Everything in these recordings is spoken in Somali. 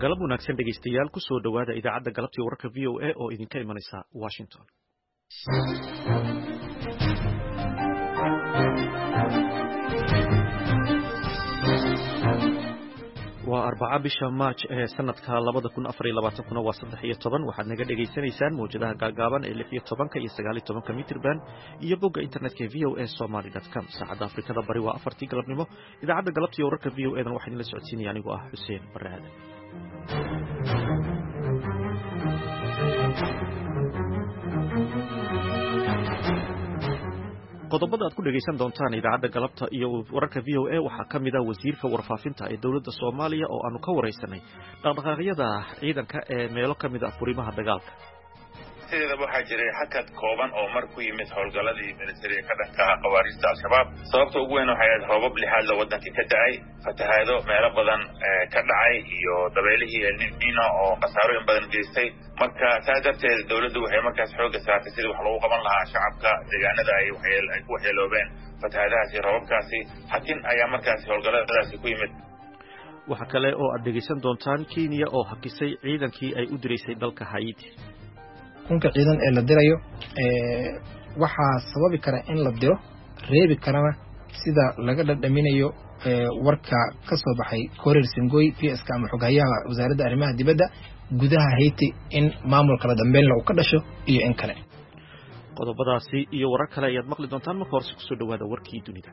galab wanaagsan dhegaystayaal ku soo dhawaada idaacadda galabtii wararka VOA oo idinka imanaysa Washington. waa Arbaca bisha March ee sanadka 2024 waa 13 waxaad naga dhageysanaysaan mowjadaha gaagaaban ee 16 iyo 19 mitirban iyo bogga internetka voasomali.com. saacadda Afrikada bari waa 4 galabnimo. idaacadda galabtii wararka VOA dan waxaan la socodsiinaya anigoo ah Xuseen Barraad. qodobada aad ku dhageysan doontaan idaacadda galabta iyo wararka VOA waxaa ka mid ah wasiirka warfaafinta ee dowladda Soomaaliya oo aanu ka wareysanay dhaqdhaqaaqyada ciidanka ee meelo ka mid ah furimaha dagaalka. sideedaba waxaa jiray hakad kooban oo mar ku yimid howlgaladii militariga ka dhanka ah khawaariijta al-shabaab. sababta ugu weyn waxay ahayd roobab lixaad la wadankii ka da'ay, fatahaado meelo badan ka dhacay iyo dabeelihii El Niño oo khasaarooyin badan geystay. marka saas darteed dowladdu waxay markaas xoogga saartay sidii wax loogu qaban lahaa shacabka deegaanada ay ku waxyeeloobeen fatahaadahaasi iyo roobabkaasi. hakin ayaa markaasi howlgaladaasi ku yimid. waxa kale oo aad dhegeysan doontaan Kenya oo hakisay ciidankii ay u direysay dalka Haiti. kunka ciidan ee la dirayo waxaa sababi kara in la diro, reebi karana sida laga dhadhaminayo warka ka soo baxay Korir Singoi PS ama xogayaha wasaaradda arrimaha dibadda gudaha Haiti in maamulka la dambeyn uu ka dhasho iyo in kale. qodobadaasi iyo warar kale ayaad maqli doontaan marka hore ku soo dhawaada warkii dunida.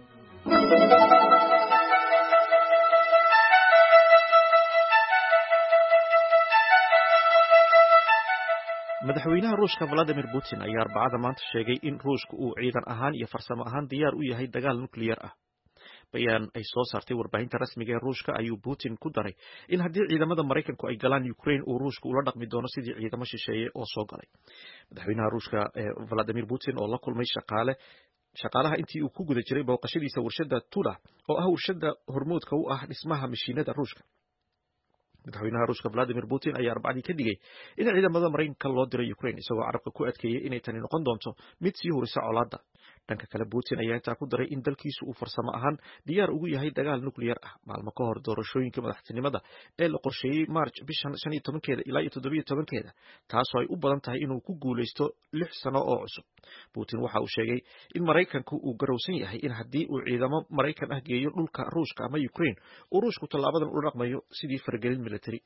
madaxweynaha Ruushka Vladimir Putin ayaa Arbacada maanta sheegay in Ruushku uu ciidan ahaan iyo farsamo ahaan diyaar u yahay dagaal nukliyeer ah. bayaan ay soo saartay warbaahinta rasmiga ee Ruushka ayuu Putin ku daray in haddii ciidamada Mareykanku ay galaan Ukraine uu Ruushku ula dhaqmi doono sidii ciidamo shisheeye oo soo galay. madaxweynaha Ruushka Vladimir Putin oo la kulmay shaqaalaha intii uu ku guda jiray booqashadiisa warshadda Tula oo ah warshadda hormuudka u ah dhismaha mashiinada Ruushka. madaxweynaha Ruushka Vladimir Putin ayaa Arbacadii ka digay in ciidamada Mareykanka loo diray Ukraine isagoo carabka ku adkeeyay inay tani noqon doonto mid sii horisa colaadda. dhanka kale Putin ayaa intaa ku daray in dalkiisu uu farsamo ahaan diyaar ugu yahay dagaal nukliyeer ah maalmo ka hor doorashooyinka madaxtinimada ee la qorsheeyay March bishan 15 ilaa 17 taasoo ay u badan tahay inuu ku guuleysto 6 sano oo cusub. Putin waxa uu sheegay in Mareykanku uu garowsan yahay in haddii uu ciidamo Mareykan ah geeyo dhulka Ruushka ama Ukraine uu Ruushku tallaabadan u dhaqmayo sidii faragelin military.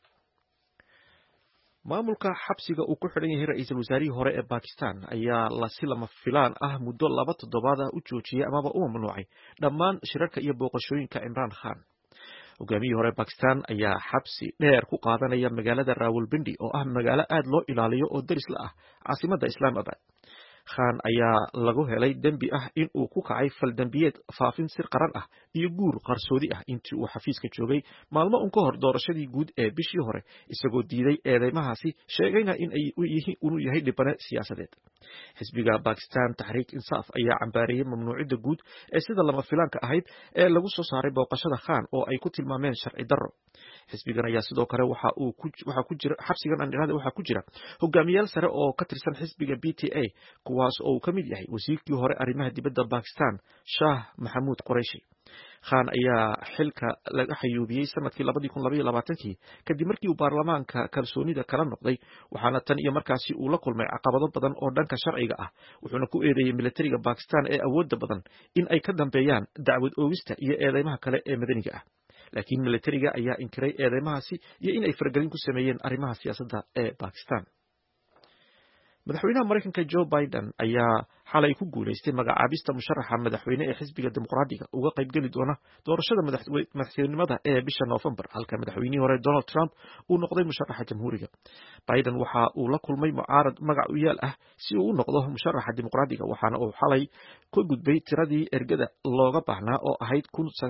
maamulka xabsiga uu ku xidhan yahay ra'iisul wasaarihii hore ee Pakistan ayaa si lama filaan ah muddo 2 toddobaad u joojiyay amaba u mamnuucay dhammaan shirarka iyo booqashooyinka Imran Khan. hogaamiyihii hore Pakistan ayaa xabsi dheer ku qaadanaya magaalada Rawalpindi oo ah magaalo aad loo ilaaliyo oo daris la ah caasimadda Islamabad. Khan ayaa lagu helay dambi ah in uu ku kacay fal dambiyeed faafin sir qaran ah iyo guur qarsoodi ah intii uu xafiiska joogay maalmo ka hor doorashadii guud ee bishii hore isagoo diiday eedeymahaasi sheegayna in ay uu yahay dhibane siyaasadeed. xisbiga Pakistan Tahriik Insaaf ayaa cambaareeyay mamnuucidda guud ee sida lama filaanka ahayd ee lagu soo saaray booqashada Khan oo ay ku tilmaameen sharci darro. xisbigan ayaa sidoo kale waxa ku jira xabsigan andhirada waxa ku jira hogaamiyaal sare oo ka tirsan xisbiga PTA kuwaas oo ka mid yahay wasiirkii hore arrimaha dibadda Pakistan Shah Mahmood Qureshi. Khan ayaa xilka laga xayuubiyay sanadkii 2022 kadib markii uu baarlamaanka kalsoonida kala noqday waxaana tan iyo markaasi uu la kulmay caqabado badan oo dhanka sharciga ah wuxuuna ku eedeeyay militariga Pakistan ee awoodda badan in ay ka dambeeyaan dacwad oogista iyo eedeymaha kale ee madaniga ah. laakiin militariga ayaa inkiray eedeymahaasi iyo in ay faragelin ku sameeyeen arrimaha siyaasadda ee Pakistan. madaxweynaha Mareykanka Joe Biden ayaa xalay ku guuleystay magacaabista musharaxa madaxweyne ee xisbiga dimuqraadiga uga qayb gali doona doorashada madaxweynenimada ee bisha November halka madaxweynihii hore Donald Trump uu noqday musharaxa jamhuuriga. Biden waxa uu la kulmay mucaarad magac u yaal ah si uu u noqdo musharaxa dimuqraadiga waxaana uu xalay ka gudbay tiradii ergada looga baahnaa oo ahayd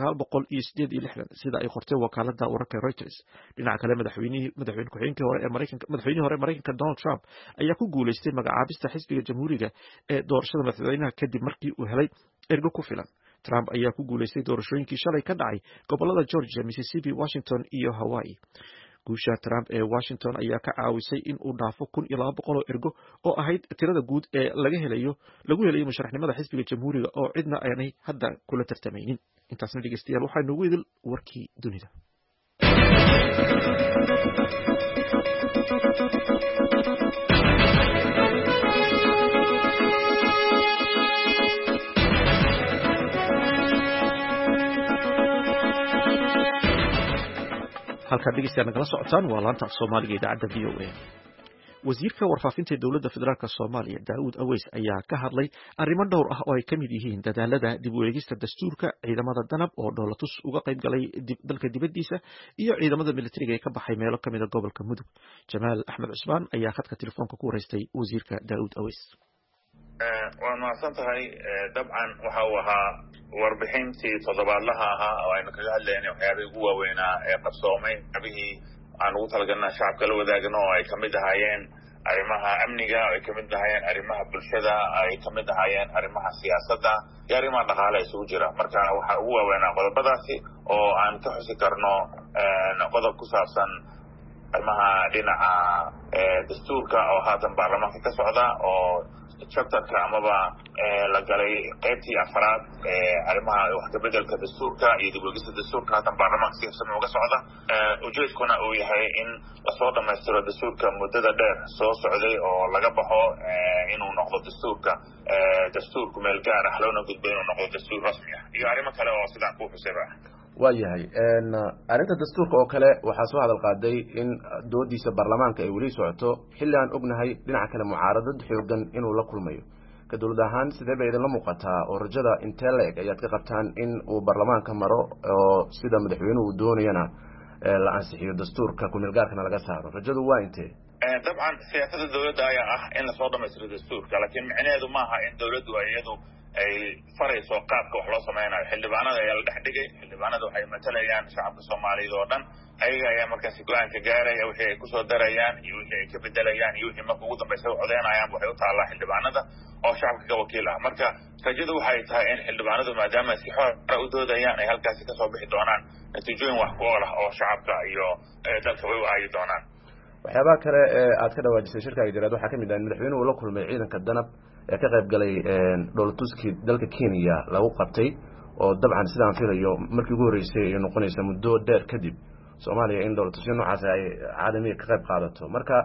1968 sida ay qortay wakaaladda wararka Reuters. dhinaca kale madaxweyne ku-xigeenkii hore ee Mareykanka Donald Trump ayaa ku guuleystay magacaabista xisbiga jamhuuriga ee doorashada madaxweynaha kadib markii uu helay ergo ku filan. Trump ayaa ku guuleystay doorashooyinkii shalay ka dhacay gobolada Georgia, Mississippi, Washington iyo Hawaii. guusha Trump ee Washington ayaa ka caawisay in uu dhaafo 1200 oo ergo oo ahayd tirada guud ee lagu helayo musharaxnimada xisbiga jamhuuriga oo cidna aanay hadda kula tartamaynin. intaasna dhegeystayaal waxaa noogu idil warkii dunida. halkaad dhegeystayaal nagala socotaan waa laanta af soomaaliga idaacadda v o a wasiirka warfaafinta dowladda federaalk Soomaaliya Daawud Aweys ayaa ka hadlay arrimo dhowr ah oo ay kamid yihiin dadaalada dib u eegista dastuurka ciidamada danab oo dowlatus uga qayb galay dalka dibadiisa iyo ciidamada militariga ee ka baxay meelo kamid ah gobolka Mudug Jamaal Axmed Cusmaan ayaa khadka telefoonka ku wareystay wasiirka Daawud Aweys waan mahadsan tahay dabcan waxa uu ahaa warbixintii toddobaadlaha ahaa oo aynu kaga hadlaynay waxyaabihii ugu waaweynaa ee qabsoomay abihii aan ugu talagalnaa shacabka la wadaagno oo ay kamid ahaayeen arrimaha amniga ay kamid ahaayeen arrimaha bulshada ay kamid ahaayeen arrimaha siyaasadda iyo arrimaha dhaqaale isugu jira marka waxa ugu waaweynaa qodobadaasi oo aan ka xusi karno qodob ku saabsan arrimaha dhinaca dastuurka oo haatan baarlamaanka ka socda oo chapterka amaba la galay qaybtii afraad arrimaha wax ka bedelka dastuurka iyo dib u eegista dastuurka haatan baarlamaanka si habsami uga socda ujeedkuna uu yahay in lasoo dhammaystiro dastuurka muddada dheer soo socday oo laga baxo inuu noqdo dastuurku meel gaar ah loona gudbo inuu noqdo dastuur rasmi ah iyo arrimo kale oo sidaan ku xusayba waayahay arrinta dastuurka oo kale waxaa soo hadal qaaday in doodiisa baarlamaanka ay weli socoto xilli aan ognahay dhinaca kale mucaaradad xoogan inuu la kulmayo ka dowlad ahaan sidee bay idinla muuqataa oo rajada intee la-eg ayaad ka qabtaan in uu baarlamaanka maro oo sida madaxweynuhu uu doonayana la ansixiyo dastuurka kumeel gaarkana laga saaro rajadu waa intee dabcan siyaasada dowladda ayaa ah in lasoo dhamaystiro dastuurka laakiin micnaheedu maaha in dowladdu iyadu ay farayso qaabka wax loo sameynayo xildhibaanada ayaa la dhex dhigay xildhibaanada waxay matalayaan shacabka Soomaaliyeed oo dhan ayaga ayaa markaas go'aanka gaaraya wixii ay kusoo darayaan iyo wixii ay ka bedelayaan iyo wixii marka ugu dambaysa u codeynayaan waxay u taalaa xildhibaanada oo shacabka ka wakiil ah marka rajadu waxay tahay in xildhibaanadu maadaama si xor u doodayaan ay halkaasi ka soo bixi doonaan natiijooyin wax ku ool ah oo shacabka iyo dalka way u aayi doonaan waxyaabaha kale ee aad ka dhawaajisay shirka jiraad waxaa kamid ah madaxweynuhu la kulmay ciidanka danab ee ka qayb galay dowlatuskii dalka Kenya lagu qabtay oo dabcan sidaan filayo markii ugu horeysay ay noqonaysa muddo dheer kadib Soomaaliya in dowlatusyo noocaas ay caalamiga ka qayb qaadato marka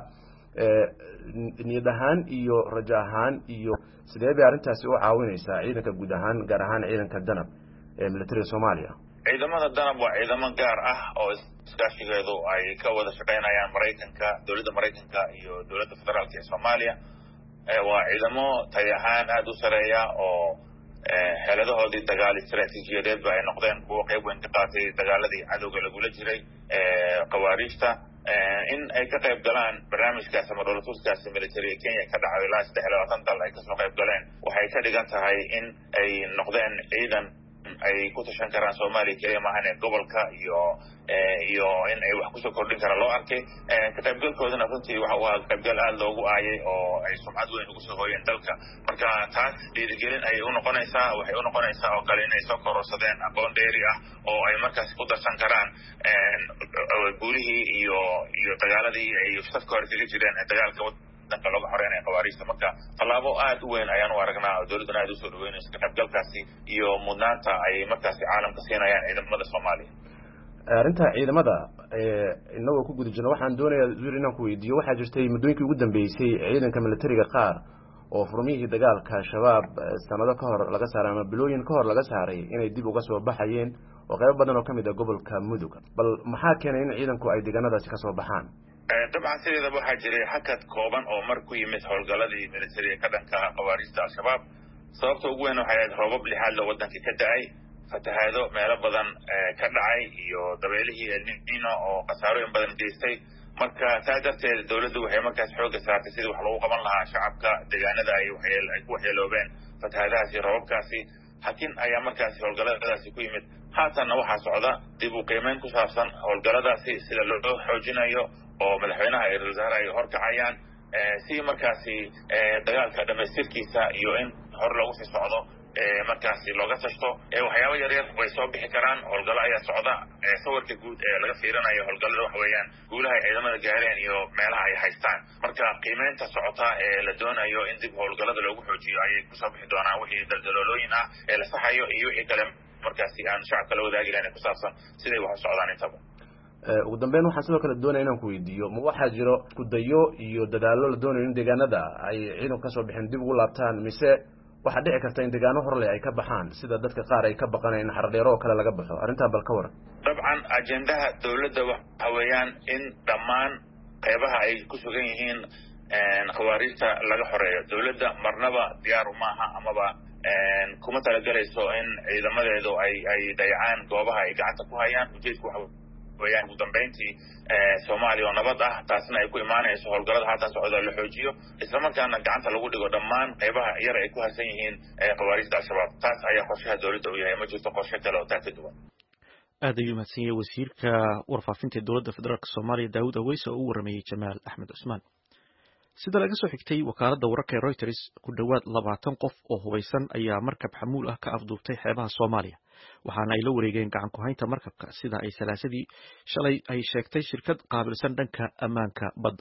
niyad ahaan iyo rajo ahaan iyo sidee bay arrintaasi u caawinaysaa ciidanka guud ahaan gaar ahaan ciidanka danab ee militariga Soomaaliya ciidamada danab waa ciidamo gaar ah oo iskaashigeedu ay ka wada shaqeynayaan dowladda Mareykanka iyo dowladda federaalka ee Soomaaliya waa ciidamo tay ahaan aad u sareeya oo xeeladahoodii dagaal istiraatiijiyadeed ay noqdeen kuwa qayb weyn ka qaatay dagaaladii cadowga lagula jiray qawaariijta in ay ka qayb galaan barnaamijkaas ama dowlatuskaasi military Kenya ka dhacay ilaa 23 dal ay kasoo qayb galeen waxay ka dhigan tahay in ay noqdeen ciidan ay ku tashan karaan Soomaaliya kaliya maahan gobolka iyo in ay wax kusoo kordhin karaan loo arkay ka qaybgalkoodana runtii waxa uu qaybgal aad loogu aayay oo ay sumcad weyn ugu soo hooyeen dalka marka taas dhiirigelin ay u noqonaysaa waxay u noqonaysaa oo kale inay soo kororsadeen aqoon dheeri ah oo ay markaas ku darsan karaan guulihii iyo dagaaladii ay safka hore kaga jireen dagaalka danka looga xoreynaya qawaariijta marka tallaabo aad u weyn ayaan u aragnaa oo dowladuna aad u soo dhaweynayso ka qaybgalkaasi iyo mudnaanta ay markaasi caalamka siinayaan ciidamada Soomaaliya arrinta ciidamada inagoo ku guda jirno waxaan doonayaa zuur inaan ku weydiiyo waxaa jirtay muddooyinkii ugu dambeysay ciidanka militariga qaar oo furmihii dagaalka shabaab sanado ka hor laga saaray ama bilooyin ka hor laga saaray inay dib uga soo baxayeen oo qaybo badan oo kamid ah gobolka Mudug bal maxaa keenay in ciidanku ay deegaanadaasi ka soo baxaan dabcan sideedaba waxaa jiray hakad kooban oo mar ku yimid howlgaladii militariga ka dhanka qawaariijta al-shabaab sababta ugu weyn waxay ahayd roobab lixaad loo waddanka ka da'ay fatahaado meelo badan ka dhacay iyo dabeelihii El Niño oo khasaarooyin badan geystay marka taa darteed dowladdu waxay markaas xoogga saartay sidii wax loogu qaban lahaa shacabka deegaanada ay ku waxyeeloobeen fatahaadahaas iyo roobabkaasi hakin ayaa markaasi howlgaladaasi ku yimid haatanna waxaa socda dib u qiimeyn ku saabsan howlgaladaasi sida loo xoojinayo oo madaxweynaha ay wasaare ay horkacayaan si markaasi dagaalka dhamaystirkiisa iyo in hor loogu sii socdo markaasi looga tashto waxyaabo yaryar way soo bixi karaan howlgalo ayaa socda sawirka guud ee laga fiirinayo howlgalada waxa weeyaan guulaha ay ciidamada gaareen iyo meelaha ay haystaan marka qiimeynta socota ee la doonayo in dib howlgalada loogu xoojiyo ayay kusoo bixi doonaan wixii daldaloolooyin ah ee la saxayo iyo wixii kale markaasi aan shacabka la wadaagi lahayn ku saabsan siday wax u socdaan intaba ugu dambeyn waxaan sidoo kale doonaya inaan ku weydiiyo ma waxaa jiro kudayo iyo dadaallo la doonayo in deegaanada ay ciidanku kasoo bixin dib ugu laabtaan mise waxaa dhici karta in deegaano horle ay ka baxaan sida dadka qaar ay ka baqanayaan xardheero oo kale laga baxo arrintaa bal ka waran dabcan ajendaha dawladda waxa weeyaan in dhammaan qaybaha ay ku sugan yihiin khawaarijta laga xoreeyo dawladda marnaba diyaar uma aha amaba kuma talagelayso in ciidamadeedu ay dayacaan goobaha ay gacanta ku hayaan ujeedku waxa weeyaan ugu dambeyntii Soomaaliya oo nabad ah taasna ay ku imaanayso howlgallada haatan socda la xoojiyo isla markaana gacanta lagu dhigo dhammaan qaybaha yar ay ku harsan yihiin khawaarijta al-shabaab taas ayaa qorshaha dawladda u yahay ma jirto qorshe kale oo taa ka duwan aad ayuu mahadsan yahay wasiirka warfaafinta dowladda federaalka Soomaaliya Daawud Aweys oo u waramayay Jamaal Axmed Cusmaan sida laga soo xigtay wakaaladda wararka ee Reuters ku dhawaad 20 qof oo hubeysan ayaa markab xamuul ah ka afduubtay xeebaha Soomaaliya waxaana ay la wareegeen gacan ku haynta markabka sida ay salaasadii shalay ay sheegtay shirkad qaabilsan dhanka ammaanka badda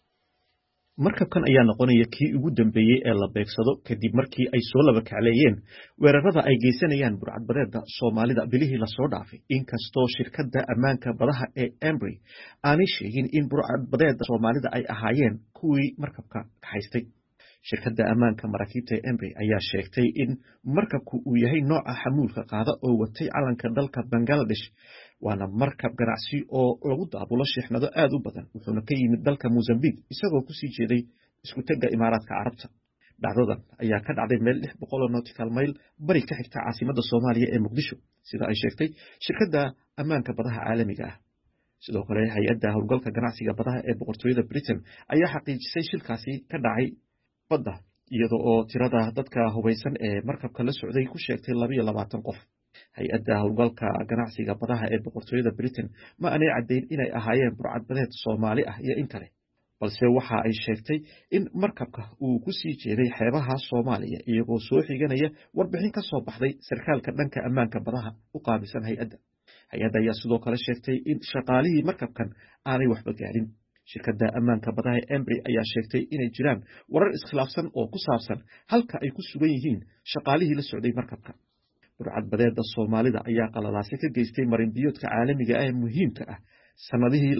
markabkan ayaa noqonaya kii ugu dambeeyay ee la beegsado kadib markii ay soo laba kacleeyeen weerarada ay geysanayaan burcadbadeedda Soomaalida bilihii la soo dhaafay inkastoo shirkadda ammaanka badaha ee Embry aanay sheegin in burcadbadeedda Soomaalida ay ahaayeen kuwii markabka ka haystay shirkadda ammaanka maraakiibta ee Embry ayaa sheegtay in markabku uu yahay nooca xamuulka qaada oo watay calanka dalka Bangladesh waana markab ganacsi oo lagu daabulo shixnado aad u badan wuxuuna ka yimid dalka Mozambique isagoo ku sii jeeday isku tagga Imaaraadka Carabta dhacdadan ayaa ka dhacday meel 600 nautical mile bari ka xigta caasimadda Soomaaliya ee Muqdisho sida ay sheegtay shirkadda ammaanka badaha caalamiga ah sidoo kale hay'adda howlgalka ganacsiga badaha ee boqortooyada Britain ayaa xaqiijisay shilkaasi ka dhacay badda iyadoo oo tirada dadka hubeysan ee markabka la socday ku sheegtay 22 qof hay'adda howlgalka ganacsiga badaha ee boqortooyada Britain ma aanay cadeyn inay ahaayeen burcadbadeed Soomaali ah iyo in kale balse waxa ay sheegtay in markabka uu ku sii jeeday xeebaha Soomaaliya iyagoo soo xiganaya warbixin ka soo baxday sarkaalka dhanka ammaanka badaha u qaabilsan hay'adda ayaa sidoo kale sheegtay in shaqaalihii markabkan aanay waxba gaarin shirkadda ammaanka badaha ee Embry ayaa sheegtay inay jiraan warar iskhilaafsan oo ku saabsan halka ay ku sugan yihiin shaqaalihii la socday markabka burcadbadeedda Soomaalida ayaa qalalaasay ka geystay marinbiyoodka caalamiga ah ee muhiimka ah sanadihii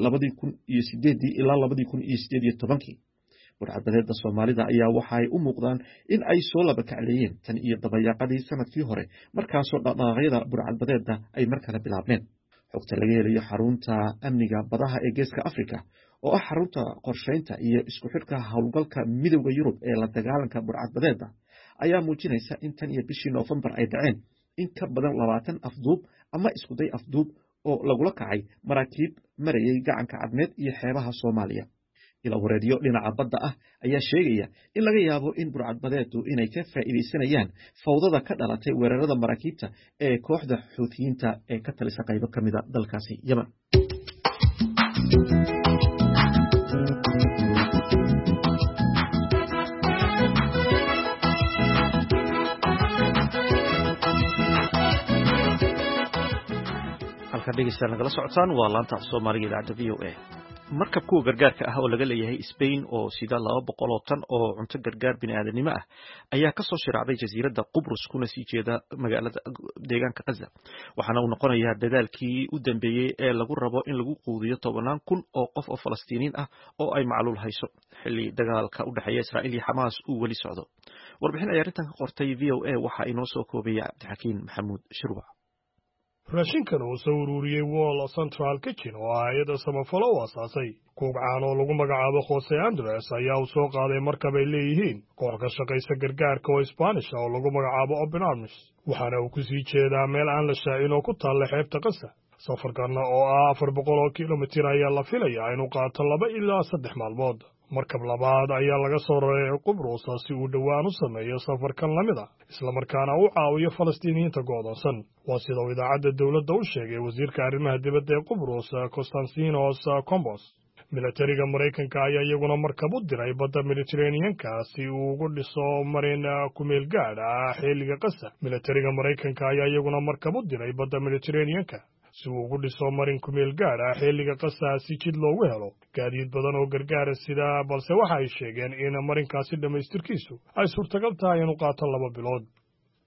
2008 ilaa 2018 burcadbadeedda Soomaalida ayaa waxay u muuqdaan in ay soo laba kacleeyeen tan iyo dabayaaqadii sanadkii hore markaasoo dhaqdhaqaaqyada burcadbadeedda ay mar kale bilaabmeen xogta laga helayo xarunta amniga badaha ee Geeska Afrika oo ah xarunta qorsheynta iyo isku xidhka howlgalka midowga Yurub ee la dagaalanka burcadbadeedda ayaa muujinaysa in tan iyo bishii November ay dhaceen in ka badan 20 afduub ama isku day afduub oo lagula kacay maraakiib marayay gacanka cadmeed iyo xeebaha Soomaaliya ila wareediyo dhinaca badda ah ayaa sheegaya in laga yaabo in burcadbadeeddu inay ka faa'iideysanayaan fawdada ka dhalatay weerarada maraakiibta ee kooxda Xuuthiyiinta ee ka talisa qaybo kamid ah dalkaasi Yemen dhegeystayaal nagala socotaan waa laanta Soomaaliga idaacadda VOA markab kuwa gargaarka ah oo laga leeyahay Spain oo sida 200 tan oo cunto gargaar bini'aadanimo ah ayaa ka soo shiraacday jasiiradda Qubrus kuna sii jeeda magaalada deegaanka Gaza waxaana uu noqonayaa dadaalkii u dambeeyay ee lagu rabo in lagu quudiyo 10,000 oo qof oo Falastiiniin ah oo ay macluul hayso xilli dagaalka u dhaxeeya Israa'iil iyo Xamaas uu wali socdo warbixin ay arrintan ka qortay VOA waxa inoo soo koobaya Cabdixakiin Maxamuud Shirwa raashinkan uu soo ururiyey Wall Central Kitchen oo hay'adda samafalo u asaasay kooxaan oo lagu magacaabo Jose Andres ayaa u soo qaaday markab ay leeyihiin koox ka shaqaysa gargaarka oo Spanish oo lagu magacaabo Open Arms waxaana uu ku sii jeedaa meel aan la shaacin oo ku taalla xeebta Gaza safarkan oo ah 400 kiiloomitir ayaa la filayaa inuu qaato 2 ilaa 3 maalmood markab labaad ayaa laga soo raray Qubrus si uu dhawaan u sameeyo safarkan lamida isla markaana uu caawiyo Falastiiniyiinta go'doonsan waa sida uu idaacadda dawladda u sheegay wasiirka arrimaha dibadda ee Qubrus Konstantinos Kombos militariga Mareykanka ayaa iyaguna markab u diray badda Mediterranean-ka si uu ugu dhiso marin ku meel gaar ah xilliga Gaza militariga Mareykanka ayaa iyaguna markab u diray badda Mediterranean-ka si uu ugu dhiso marin ku meel gaar ah xilliga Gaza si jid loogu helo gaadiid badan oo gargaar sida balse waxa ay sheegeen in marinkaasi dhamaystirkiisu ay suurtagal tahay inuu qaato 2 bilood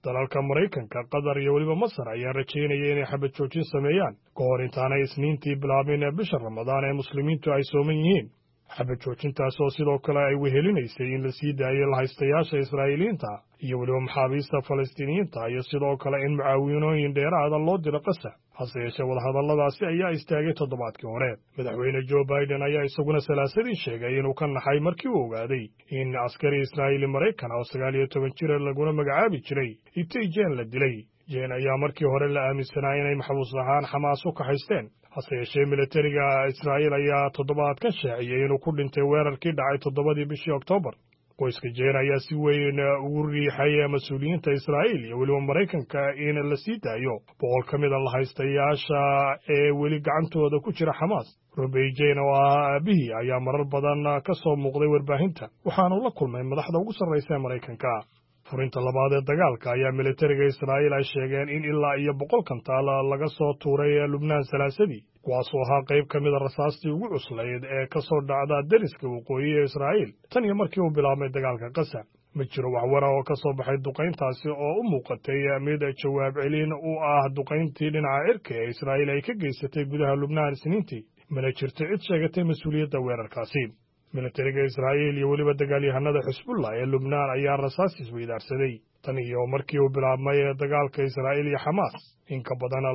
dalalka Maraykanka, Qatar iyo weliba Masar ayaa rajaynaya inay xabad joojin sameeyaan ka hor intaanay Isniintii bilaabin bisha Ramadaan ee muslimiintu ay sooman yihiin. xabad joojintaas oo sidoo kale ay wehelinaysay in la sii daayo lahaystayaasha Israa'iiliyiinta iyo weliba maxaabiista Falastiiniyiinta iyo sidoo kale in mucaawinooyin dheeraada loo diro Gaza. hase yeeshee wadahadalladaasi ayaa istaagay toddobaadkii hore. madaxweyne Joe Biden ayaa isaguna salaasadii sheegay inuu ka naxay markii uu ogaaday in askari Israa'iili Maraykan oo 19 jir laguna magacaabi jiray Itay Jen la dilay. Jen ayaa markii hore la aaminsanaa inay maxbuus ahaan Xamaas u kaxaysteen. hase yeeshee militariga Israa'iil ayaa toddobaadkan shaaciyey inuu ku dhintay weerarkii dhacay 7 bishii Oktoobar. qoyska Jen ayaa si weyn ugu riixay mas'uuliyiinta Israa'iil iyo weliba Maraykanka in la sii daayo 100 ka mid ah lahaystayaasha ee weli gacantooda ku jira Xamaas. Ruby Jen oo aabihii ayaa marar badan ka soo muuqday warbaahinta, waxaanu la kulmay madaxda ugu sarreysa ee Maraykanka. furinta labaad ee dagaalka ayaa militariga Israa'iil ay sheegeen in ilaa iyo 100 kantaal laga soo tuuray Lubnaan salaasadii, kuwaasoo ahaa qayb ka mid a rasaastii ugu cuslayd ee ka soo dhacda deriska waqooyi ee Israa'iil tan iyo markii uu bilaabmay dagaalka Gaza. ma jiro wax wara oo ka soo baxay duqayntaasi oo u muuqatay mid jawaab celin u ah duqayntii dhinaca cirka ee Israa'iil ay ka geysatay gudaha Lubnaan Isniintii. mana jirto cid sheegatay mas'uuliyadda weerarkaasi. militariga Israa'iil iyo weliba dagaalyahanada Xisbullah ee Lubnaan ayaa rasaas isweydaarsaday tan iyo markii uu bilaabmay dagaalka Israa'iil iyo Xamaas. in ka badan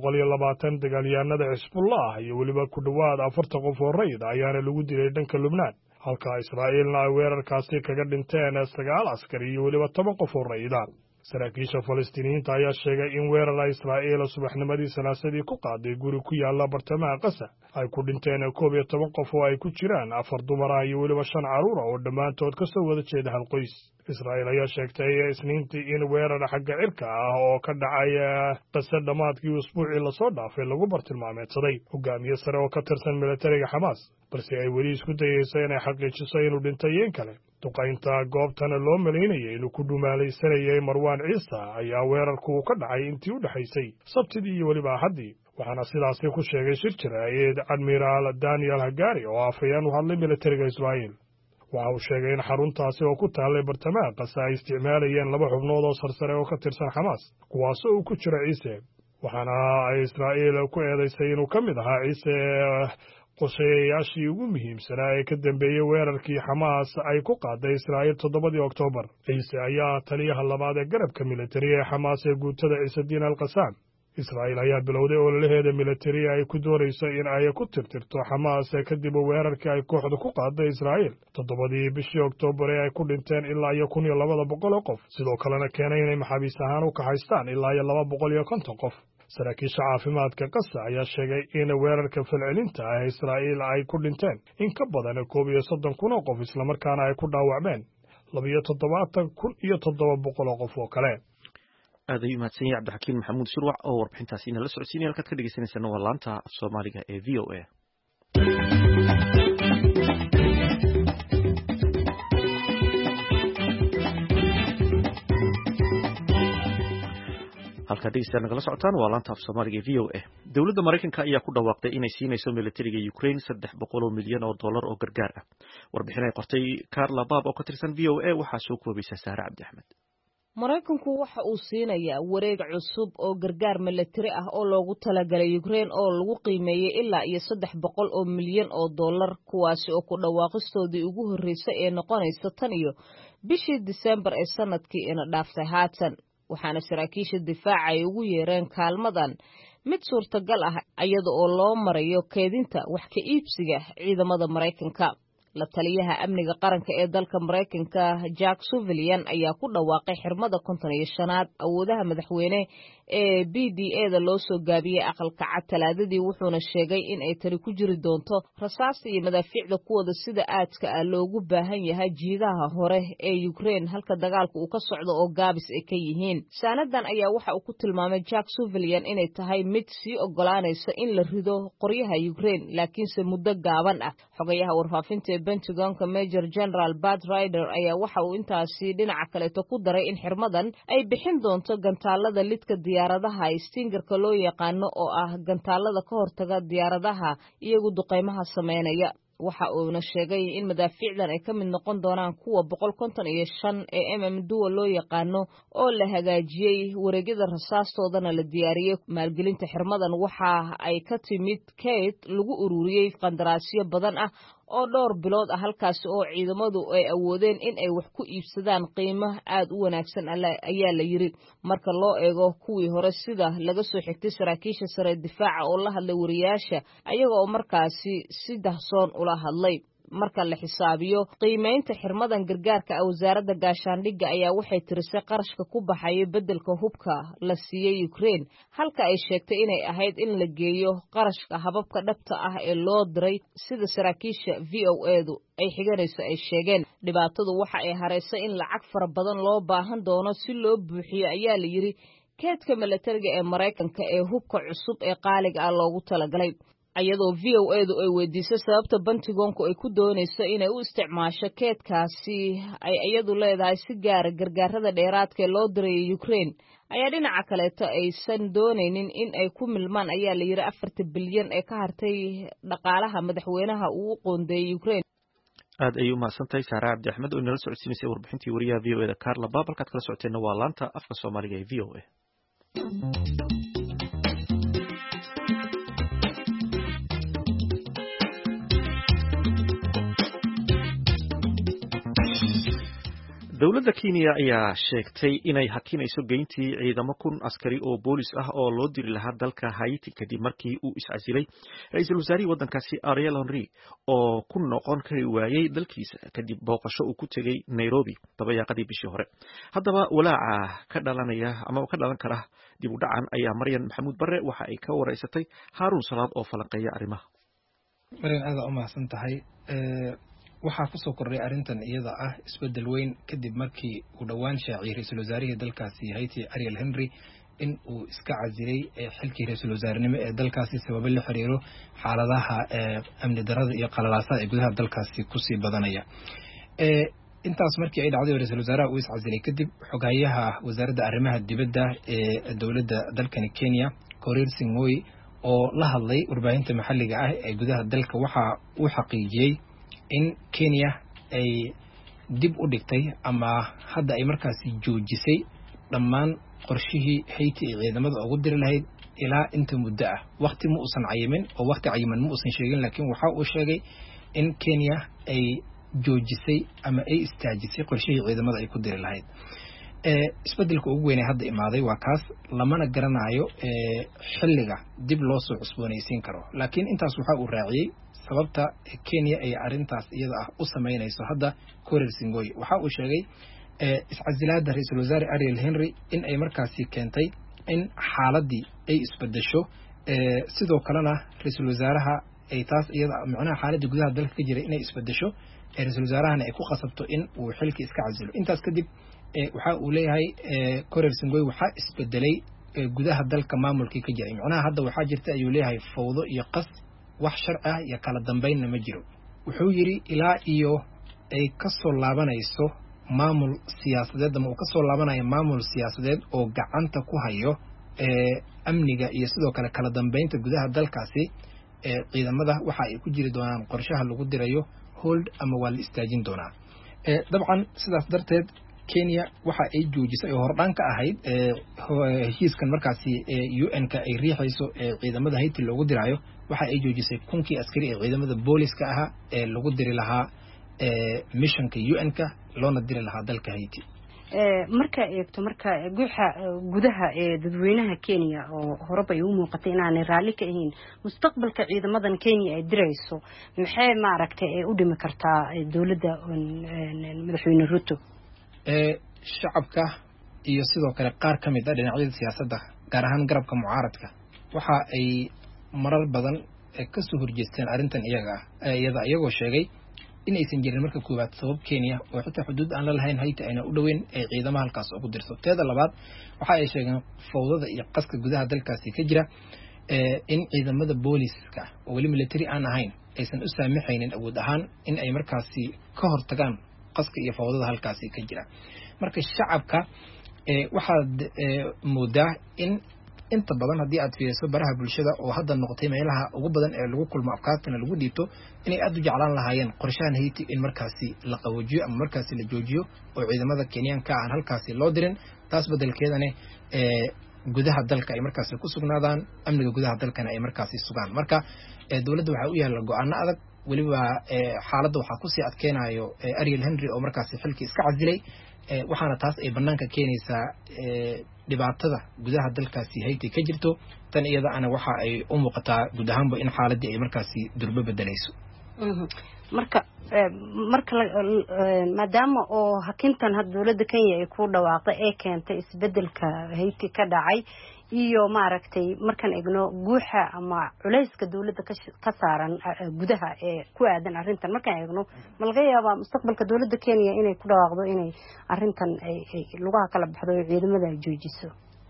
220 dagaalyahanada Xisbullah iyo weliba ku dhawaad 40 qof oo rayid ayaana lagu dilay dhanka Lubnaan, halka Israa'iilna ay weerarkaasi kaga dhinteen 9 askari iyo weliba 10 qof oo rayid. saraakiisha Falastiiniyiinta ayaa sheegay in weerarka Israa'iil subaxnimadii salaasadii ku qaaday guri ku yaala bartamaha Gaza ay ku dhinteen 11 qof oo ay ku jiraan 4 dumar ah iyo weliba 5 carruur ah oo dhammaantood ka soo wada jeeda hal qoys. Israa'iil ayaa sheegtay Isniintii in weerar xagga cirka ah oo ka dhacay Gaza dhamaadkii usbuucii la soo dhaafay lagu bartilmaameedsaday hogaamiye sare oo ka tirsan militariga Xamaas, balse ay weli isku dayayso inay xaqiijiso inuu dhintay in kale. duqaynta goobtana loo malaynayay inuu ku dhumaalaysanayay Marwan Ciise ayaa weerarku ka dhacay intii u dhaxaysay Sabtidii iyo weliba Axaddii, waxaana sidaasi ku sheegay shir jaraa'id Admiral Daniel Hagari oo afhayeen u hadlay militariga Israa'iil. waxa uu sheegay in xaruntaasi oo ku taallay bartamaha Gaza ay isticmaalayeen 2 xubnood oo sarsare oo ka tirsan Xamaas, kuwaasoo uu ku jira Ciise, waxaana ay Israa'iil ku eedaysay inuu ka mid ahaa Ciise qorshayaashii ugu muhiimsanaa ee ka dambeeyey weerarkii Xamaas ay ku qaaday Israa'iil 7 Oktoobar. Ciise ayaa taliyaha labaad ee garabka militari ee Xamaas ee guutada Ciisediin al-Qassam. Israa'iil ayaa bilowday ololaheeda militari ay ku doonayso in ay ku tirtirto Xamaas kadib weerarkii ay kooxdu ku qaaday Israa'iil 7 bishii Oktoobar ee ay ku dhinteen ilaa iyo 1200 qof, sidoo kalena keenay inay maxaabiis ahaan u kaxaystaan ilaa iyo 250 qof. saraakiisha caafimaadka Gaza ayaa sheegay in weerarka falcelinta ah Israa'iil ay ku dhinteen in ka badan 31,000 qof, islamarkaana ay ku dhaawacmeen 72,700 qof oo kale. aad ayuu mahadsan yahay Cabdixakiin Maxamuud Shirwac oo warbixintaasi inala socodsiinaya. halkaad ka dhegeysaneysaan waa laanta af Soomaaliga ee VOA. halkaad dhegeystayaal nagala socotaan waa laanta af Soomaaliga ee VOA. dowladda Maraykanka ayaa ku dhawaaqday inay siinayso militariga Ukraine $300 milyan oo gargaar ah. warbixin ay qortay Carla Baab oo ka tirsan VOA waxaa soo koobaysa Saare Cabdi Axmed. Maraykanku waxa uu siinayaa wareeg cusub oo gargaar militari ah oo loogu talagalay Ukraine oo lagu qiimeeyay ilaa iyo $300 milyan oo kuwaasi oo ku dhawaaqistoodii ugu horreysay ee noqonaysa tan iyo bishii December ee sanadkii ina dhaaftay haatan. waxaana saraakiisha difaaca ay ugu yeereen kaalmadan mid suurtagal ah iyada oo loo marayo keedinta wax ka iibsiga ciidamada Maraykanka. la taliyaha amniga qaranka ee dalka Maraykanka Jack Sullivan ayaa ku dhawaaqay xirmada 55aad awoodaha madaxweyne ee BDA-da loo soo gaabiyay aqalka cad Talaadadii, wuxuuna sheegay in ay tani ku jiri doonto rasaasta iyo madaafiicda kuwada sida aadka ah loogu baahan yahay jiidaha hore ee Ukraine halka dagaalku uu ka socdo oo gaabis ay ka yihiin. saanadan ayaa waxa uu ku tilmaamay Jack Sullivan inay tahay mid sii ogolaanaysa in la rido qoryaha Ukraine laakiinse muddo gaaban ah. xogayaha warfaafinta Pentagonka Major General Pat Ryder ayaa waxa uu intaasi dhinaca kale ku daray in xirmadan ay bixin doonto gantaalada lidka diyaaradaha Stingerka loo yaqaano oo ah gantaalada ka hortaga diyaaradaha iyagu duqeymaha sameynaya. waxa uuna sheegay in madaafiicdan ay ka mid noqon doonaan kuwa 155 ee MM2 loo yaqaano oo la hagaajiyey wareegyada rasaastoodana la diyaariyey maalgelinta xirmadan waxa ay ka timid kayd lagu ururiyey qandaraasyo badan ah oo dhowr bilood ah halkaasi oo ciidamadu ay awoodeen in ay wax ku iibsadaan qiimo aad u wanaagsan ayaa la yiri marka loo eego kuwii hore sida laga soo xigtay saraakiisha sare difaaca oo la hadlay wariyaasha ayaga oo markaasi si dahsoon ula hadlay marka la xisaabiyo qiimeynta xirmadan gargaarka wasaaradda gaashaandhigga ayaa waxay tirisay qarashka ku baxay beddelka hubka la siiyay Ukraine halka ay sheegtay inay ahayd in la geeyo qarashka hababka dhabta ah ee loo diray sida saraakiisha VOA-du ay xiganayso ay sheegeen dhibaatadu waxa ay hareysay in lacag fara badan loo baahan doono si loo buuxiyo ayaa la yiri keedka militariga ee Mareykanka ee hubka cusub ee qaaliga ah loogu talagalay ayadoo VOA-du ay weydiisay sababta Pentagon-ku ay ku doonayso inay u isticmaasho keedkaasi ay iyadu leedahay si gaar gargaarada dheeraadka loo diray Ukraine ayaa dhinaca kaleeto aysan doonaynin in ay ku milmaan ayaa la yiri 4 bilyan ee ka hartay dhaqaalaha madaxweynaha uu qoondeeyay Ukraine aad ay u mahadsantahay Saara Cabdi Axmed oo inala socodsiinaysa warbixintii wariyaha VOA-da Carla Babalkaad kala socoteena waa laanta afka Soomaaliga ee VOA dowladda Kenya ayaa sheegtay inay hakinayso geyntii ciidamo 1,000 askari oo boolis ah oo loo diri lahaa dalka Haiti kadib markii uu iscasilay ra'iisul wasaarihii waddankaasi Ariel Henry oo ku noqon kari waayay dalkiisa kadib booqasho uu ku tegay Nairobi dabayaaqadii bishii hore. Haddaba walaaca ka dhalan kara dib u dhacan ayaa Maryan Maxamuud Barre waxa ay ka wareysatay Haarun Salaad oo falanqeeya arrimaha. Maryan aad u mahadsan tahay. waxaa ku soo kordhay arrintan iyada ah isbedel weyn kadib markii uu dhawaan shaaciyay ra'iisul wasaarihii dalkaasi Haiti Ariel Henry in uu iska casilay xilkii ra'iisul wasaarenimo ee dalkaasi sabab la xiriiro xaaladaha amni darrada iyo qalalaasaha ee gudaha dalkaasi ku sii badanaya intaas markii ay dhacday ra'iisul wasaaraha uu iscasilay kadib xogayaha wasaaradda arrimaha dibadda ee dawladda dalkan Kenya Korir Sing'oei oo la hadlay warbaahinta maxalliga ah ee gudaha dalka waxa uu xaqiijiyay in Kenya ay dib u dhigtay ama hadda ay markaasi joojisay dhammaan qorshihii Haiti ee ciidamada ugu diri lahayd ilaa inta muddo ah waqti ma uusan cayimin oo waqti cayiman ma uusan sheegin laakiin waxa uu sheegay in Kenya ay joojisay ama ay istaajisay qorshihii ciidamada ay ku diri lahayd isbedelka ugu weyn ee hadda imaaday waa kaas lamana garanayo xilliga dib loo soo cusboonaysiin karo laakiin intaas waxa uu raaciyay sababta Kenya ay arintaas iyada ah u sameynayso hadda Korir Sing'oei waxa uu sheegay iscasilaada ra'iisul wasaare Ariel Henry in ay markaasi keentay in xaaladii ay isbedesho sidoo kalena ra'iisul wasaaraha ay taas iyada macnaha xaaladii gudaha dalka ka jiray inay isbedesho ra'iisul wasaarahana ay ku qasabto in uu xilkii iska casilo intaas kadib waxa uu leeyahay Korir Sing'oei waxa isbedelay gudaha dalka maamulkii ka jiray macnaha hadda waxa jirta ayuu leeyahay fawdo iyo qas wax sharci ah iyo kala dambeyn ma jiro wuxuu yiri ilaa iyo ay ka soo laabanayso maamul siyaasadeed ama uu ka soo laabanayo maamul siyaasadeed oo gacanta ku hayo amniga iyo sidoo kala dambeynta gudaha dalkaasi ciidamada waxa ay ku jiri doonaan qorshaha lagu dirayo hold ama waa la istaajin doonaa dabcan sidaas darteed Kenya waxa ay joojisay oo hordhaan ka ahayd heshiiskan markaasi UN-ka ay riixayso ciidamada Haiti loogu dirayo waxa ay joojisay 1,000 askari ee ciidamada booliska ah ee lagu diri lahaa missionka UN-ka loona diri lahaa dalka Haiti marka eegto marka gudaha dadweynaha Kenya oo horeba ay u muuqatay inaanay raali ka ahayn mustaqbalka ciidamadan Kenya ay dirayso maxay maaragtay u dhimi kartaa dawladda madaxweyne Ruto shacabka iyo sidoo kale qaar ka mid ah dhinacyada siyaasadda gaar ahaan garabka mucaaradka waxa ay marar badan ka soo horjeesteen arrintan iyagoo sheegay in aysan jirin marka koowaad sabab Kenya oo xitaa xuduud aan la lahayn Haiti ayna u dhaweyn ee ciidamada halkaas ugu dirso teeda labaad waxa ay sheegeen fawdada iyo qaska gudaha dalkaasi ka jira in ciidamada booliska oo wali military aan ahayn aysan u saamaxaynin awood ahaan in ay markaasi ka hortagaan qaska iyo fawdada halkaasi ka jira marka shacabka waxaad moodaa in inta badan haddii aad fiiriso baraha bulshada oo hadda noqotay meelaha ugu badan ee lagu kulmo afkaartana lagu dhiibto inay aad u jeclaan lahaayeen qorshahan Haiti in markaasi la qaboojiyo ama markaasi la joojiyo oo ciidamada Kenyaanka aan halkaasi loo dirin taas bedelkeedana gudaha dalka ay markaasi ku sugnaadaan amniga gudaha dalkana ay markaasi sugaan marka dawladda waxa u yaala go'aano adag waliba xaaladda waxa ku sii adkeenayo Ariel Henry oo markaasi xilkii iska casilay waxaana taas ay banaanka keenaysaa dhibaatada gudaha dalkaasi Haiti ka jirto tan iyada ana waxa ay u muuqataa guud ahaanba in xaaladii ay markaasi durba bedelayso marka maadaama oo hakintan had dawladda Kenya ay ku dhawaaqday ee keentay isbedelka Haiti ka dhacay iyo maaragtay markan eegno guuxa ama culayska dawladda ka saaran gudaha ee ku aadan arrintan markan eegno ma laga yaabaa mustaqbalka dawladda Kenya inay ku dhawaaqdo inay arrintan ay lugaha kala baxdo oo ciidamada ay joojiso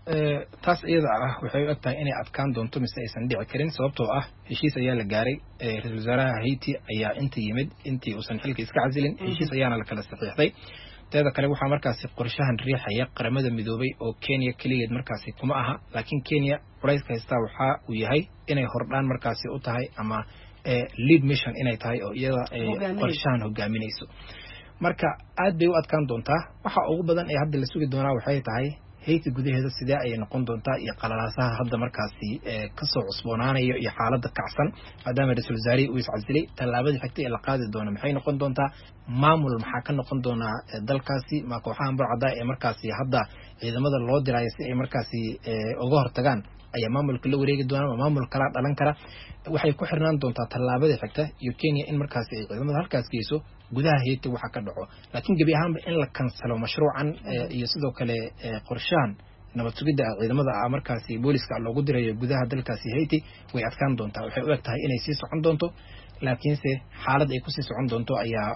taas iyada waxay u egtahay inay adkaan doonto mise aysan dhici karin sababtoo heshiis ayaa la gaaray ra'iisul wasaaraha Haiti ayaa intii uusan xilka iska casilin heshiis ayaana la kala saxiixday teeda kale waxaa markaasi qorshahan riixaya qaramada midoobay oo Kenya kaligeed markaasi kuma aha laakiin Kenya culayska haysta waxa uu yahay inay hordhaan markaasi u tahay ama lead mission inay tahay oo iyada qorshahan hogaaminayso marka aad bay u adkaan doontaa waxa ugu badan ee hadda la sugi doonaa waxay tahay Haiti gudaheeda sidee ay noqon doontaa iyo qalalaasaha hadda markaasi ka soo cusboonaanayo iyo xaaladda kacsan maadaama ra'iisul wasaarihi uu iscasilay tallaabada xigtay ee la qaadi doono maxay noqon doontaa maamul maxaa ka noqon doonaa dalkaasi ma kooxahan burcada ee markaasi hadda ciidamada loo diraayo si ay markaasi uga hortagaan ayaa maamulka la wareegi doona maamul kala dhalan kara waxay ku xirnaan doontaa tallaabada xigta iyo Kenya in markaasi ay ciidamada halkaas geyso gudaha Haiti waxa ka dhaco laakiin gabi ahaanba in la kansalo mashruucan iyo sidoo kale qorshahan nabad sugidda ciidamada markaasi booliska loogu dirayo gudaha dalkaasi Haiti way adkaan doontaa waxay u egtahay inay sii socon doonto laakiinse xaalad ay ku sii socon doonto ayaa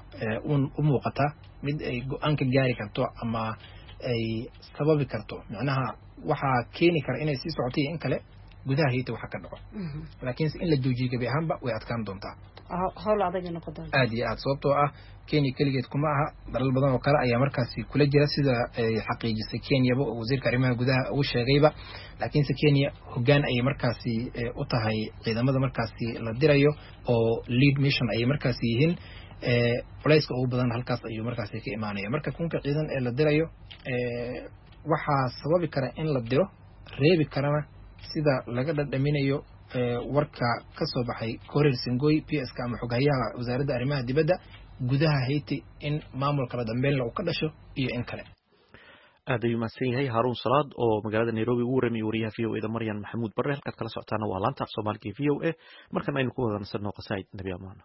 u muuqata mid ay go'aan ka gaari karto ama ay sababi karto macnaha waxa keeni kara inay sii socoto in kale gudaha Haiti waxa ka dhaco laakiinse in la joojiyo gabi ahaanba way adkaan doontaa hawl adag noqon aad iyo aad sababtoo Kenya kaligeed kuma aha dalal badan oo kale ayaa markaasi kula jira sida xaqiijisay Kenya oo wasiirka arrimaha gudaha uu sheegayba laakiinse Kenya hoggaan ay markaasi u tahay ciidamada markaasi la dirayo oo lead mission ay markaasi yihiin culayska ugu badan halkaas ayuu markaasi ka imaanaya marka kunka ciidan ee la dirayo waxa sababi kara in la diro reebi karana sida laga dhadhaminayo warka ka soo baxay Korir Singoi PS-ka ama xogayaha wasaaradda arrimaha dibadda gudaha Haiti in maamulka la dambeyn uu ka dhasho iyo in kale aad ayuu mahadsan yahay Haruun Salaad oo magaalada Nairobi ugu waramay wariyaha VOA Maryan Maxamuud Barre halkaad kala socotaana waa laanta Soomaaliga VOA markan aynu ku wada nasanno qasaa'id nabi amaana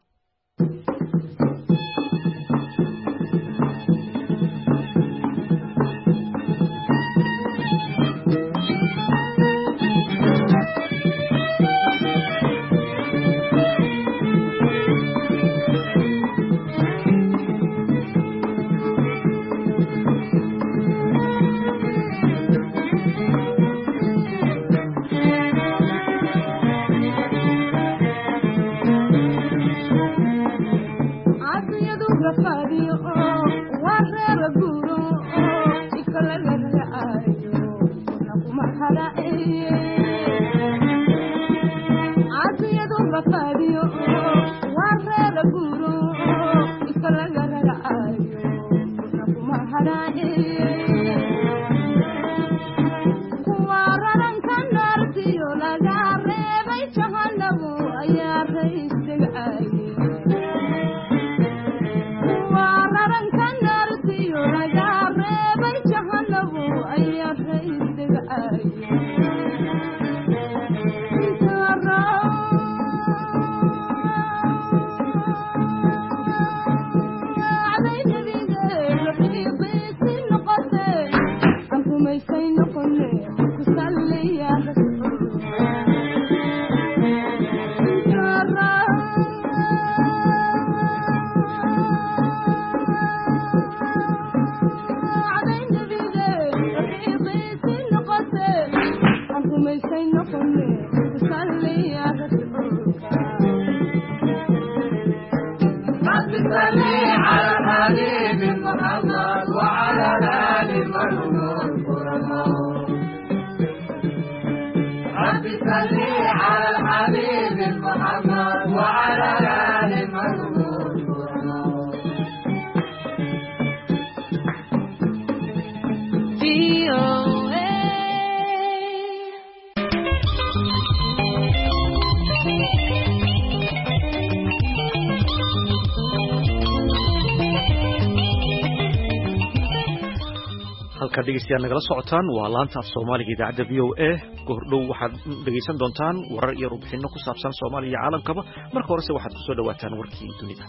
halka dhegeystayaal nagala socotaan waa laanta af Soomaaliga idaacadda VOA goordhow waxaad dhegeysan doontaan warar iyo warbixino ku saabsan Soomaaliya iyo caalamkaba marka horese waxaad ku soo dhawaataan warkii dunida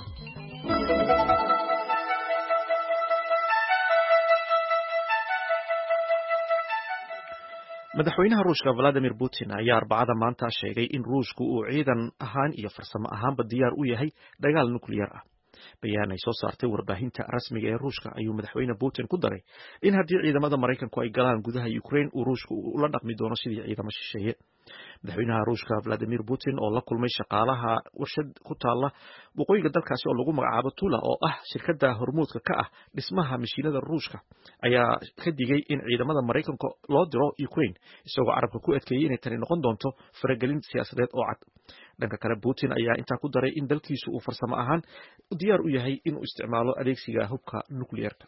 madaxweynaha Ruushka Vladimir Putin ayaa Arbacada maanta sheegay in Ruushku uu ciidan ahaan iyo farsamo ahaanba diyaar u yahay dagaal nukliyeer ah bayaan ay soo saartay warbaahinta rasmiga ee Ruushka ayuu madaxweyne Putin ku daray in haddii ciidamada Mareykanku ay galaan gudaha Ukraine uu Ruushku ula dhaqmi doono sidii ciidamo shisheeye madaxweynaha Ruushka Vladimir Putin oo la kulmay shaqaalaha warshad ku taala waqooyiga dalkaasi oo lagu magacaabo Tula oo ah shirkadda hormuudka ka ah dhismaha mashiinada Ruushka ayaa ka digay in ciidamada Mareykanka loo diro Ukraine isagoo carabka ku adkeeyay inay tani noqon doonto faragelin siyaasadeed oo cad dhanka kale Putin ayaa intaa ku daray in dalkiisu uu farsamo ahaan diyaar u yahay inuu isticmaalo adeegsiga hubka nukliyeerka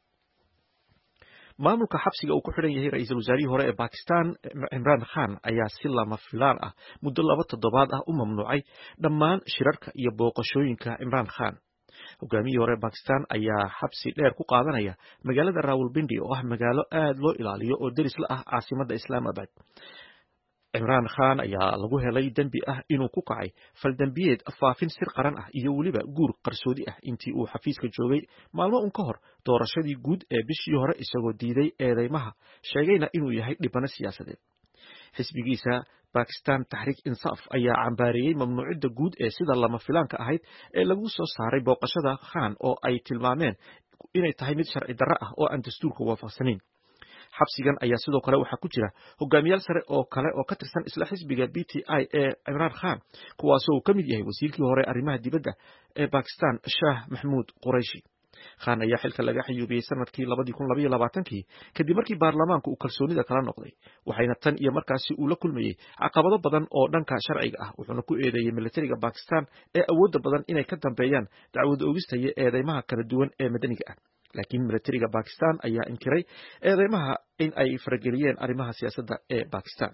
maamulka xabsiga uu ku xidhan yahay ra'iisul wasaarihii hore ee Pakistan Imran Khan ayaa si lama filaan ah muddo 2 toddobaad ah u mamnuucay dhammaan shirarka iyo booqashooyinka Imran Khan hogaamiyihii hore Pakistan ayaa xabsi dheer ku qaadanaya magaalada Rawalpindi oo ah magaalo aad loo ilaaliyo oo deris la ah caasimadda Islamabad Imran Khan ayaa lagu helay dambi ah inuu ku kacay faldambiyeed faafin sir qaran ah iyo waliba guur qarsoodi ah intii uu xafiiska joogay maalmo ka hor doorashadii guud ee bishii hore isagoo diiday eedeymaha sheegayna inuu yahay dhibano siyaasadeed xisbigiisa Pakistan Tahriik Insaaf ayaa cambaareeyay mamnuucidda guud ee sida lama filaanka ahayd ee lagu soo saaray booqashada Khan oo ay tilmaameen inay tahay mid sharci darro ah oo aan dastuurka waafaqsanayn xabsigan ayaa sidoo kale waxa ku jira hogaamiyaal sare oo kale oo ka tirsan isla xisbiga PTI ee Imran Khan kuwaas oo ka mid yahay wasiirkii hore arrimaha dibadda ee Pakistan Shah Mahmood Qureshi Khan ayaa xilka laga xayuubiyay sanadkii 2022 kadib markii baarlamaanku uu kalsoonida kala noqday waxayna tan iyo markaasi uu la kulmayay caqabado badan oo dhanka sharciga ah wuxuuna ku eedeeyay militariga Pakistan ee awoodda badan inay ka dambeeyaan dacwad oogista iyo eedeymaha kala duwan ee madaniga ah laakiin militariga Pakistan ayaa inkiray eedeymaha in ay farageliyeen arrimaha siyaasadda ee Pakistan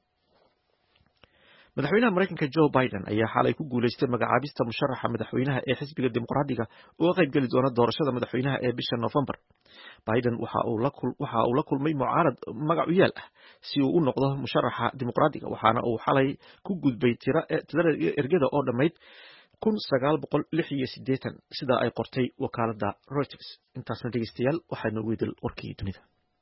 madaxweynaha Mareykanka Joe Biden ayaa xalay ku guuleystay magacaabista musharaxa madaxweynaha ee xisbiga dimuqraadiga oo qayb gali doona doorashada madaxweynaha ee bisha November Biden waxa uu la kulmay mucaarad magac u yaal ah si uu u noqdo musharaxa dimuqraadiga waxaana uu xalay ku gudbay tirada ergada oo dhammayd 1986 sida ay qortay wakaaladda Reuters intaasna dhegeystayaal waxaynu weydil warkii dunida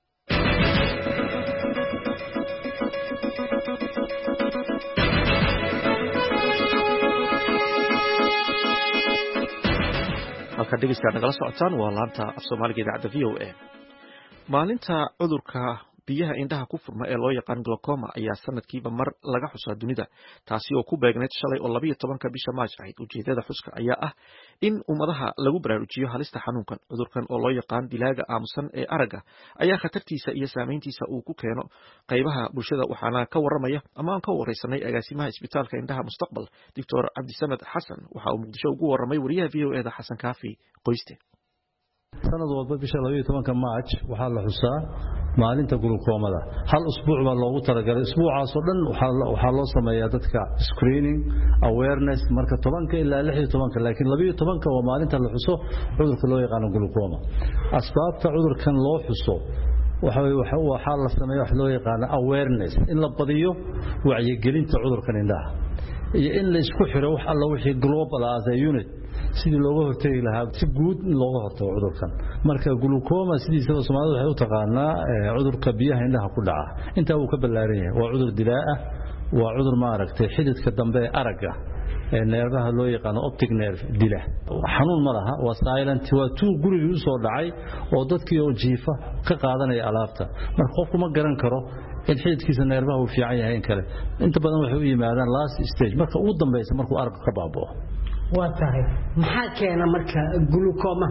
halka dhegeystayaal nagala socotaan waa laanta af Soomaaliga idaacadda VOA maalinta cudurka biyaha indhaha ku furma ee loo yaqaan glaucoma ayaa sanadkiiba mar laga xusaa dunida taasi oo ku beegneyd shalay oo 12 bisha Maaj ahayd ujeedada xuska ayaa ah in ummadaha lagu baraarujiyo halista xanuunkan cudurkan oo loo yaqaan dilaaga aamusan ee aragga ayaa khatartiisa iyo saameyntiisa uu ku keeno qaybaha bulshada waxaana ka waramaya ama aan ka wareysanay agaasimaha isbitaalka indhaha Mustaqbal Dr. Cabdisamed Xasan waxa uu Muqdisho ugu waramay wariyaha VOA-da Xasan Kaafi Qoyste sanad walba bisha 12 Maaj waxaa la xusaa maalinta glukoomada hal usbuuc baa loogu talagalay usbuucaas oo dhan waxaa loo sameeyaa dadka screening awareness marka 10 ilaa 16 laakiin 12 waa maalinta la xuso cudurka loo yaqaan glukooma asbaabta cudurkan loo xuso waxaa la sameeyaa wax loo yaqaan awareness in la badiyo wacyigelinta cudurkan indhaha iyo in la isku xiro wax alla wixii global as a unit sidii looga hortagi lahaa si guud in looga hortago cudurkan marka glucoma sidiisaba Soomaalidu waxay u taqaanaa cudurka biyaha indhaha ku dhaca inta uu ka ballaaran yahay waa cudur dilaa ah waa cudur ma aragtay xididka dambe ee aragga ee neerfaha loo yaqaan optic nerve dila xanuun ma laha waa silent waa tuu gurigii u soo dhacay oo dadkii oo jiifa ka qaadanaya alaabta marka qofku ma garan karo in xididkiisa neerfaha uu fiican yahay in kale inta badan waxay u yimaadaan last stage marka ugu dambaysa markuu aragga ka baaba'o waa tahay maxaa keena marka glucoma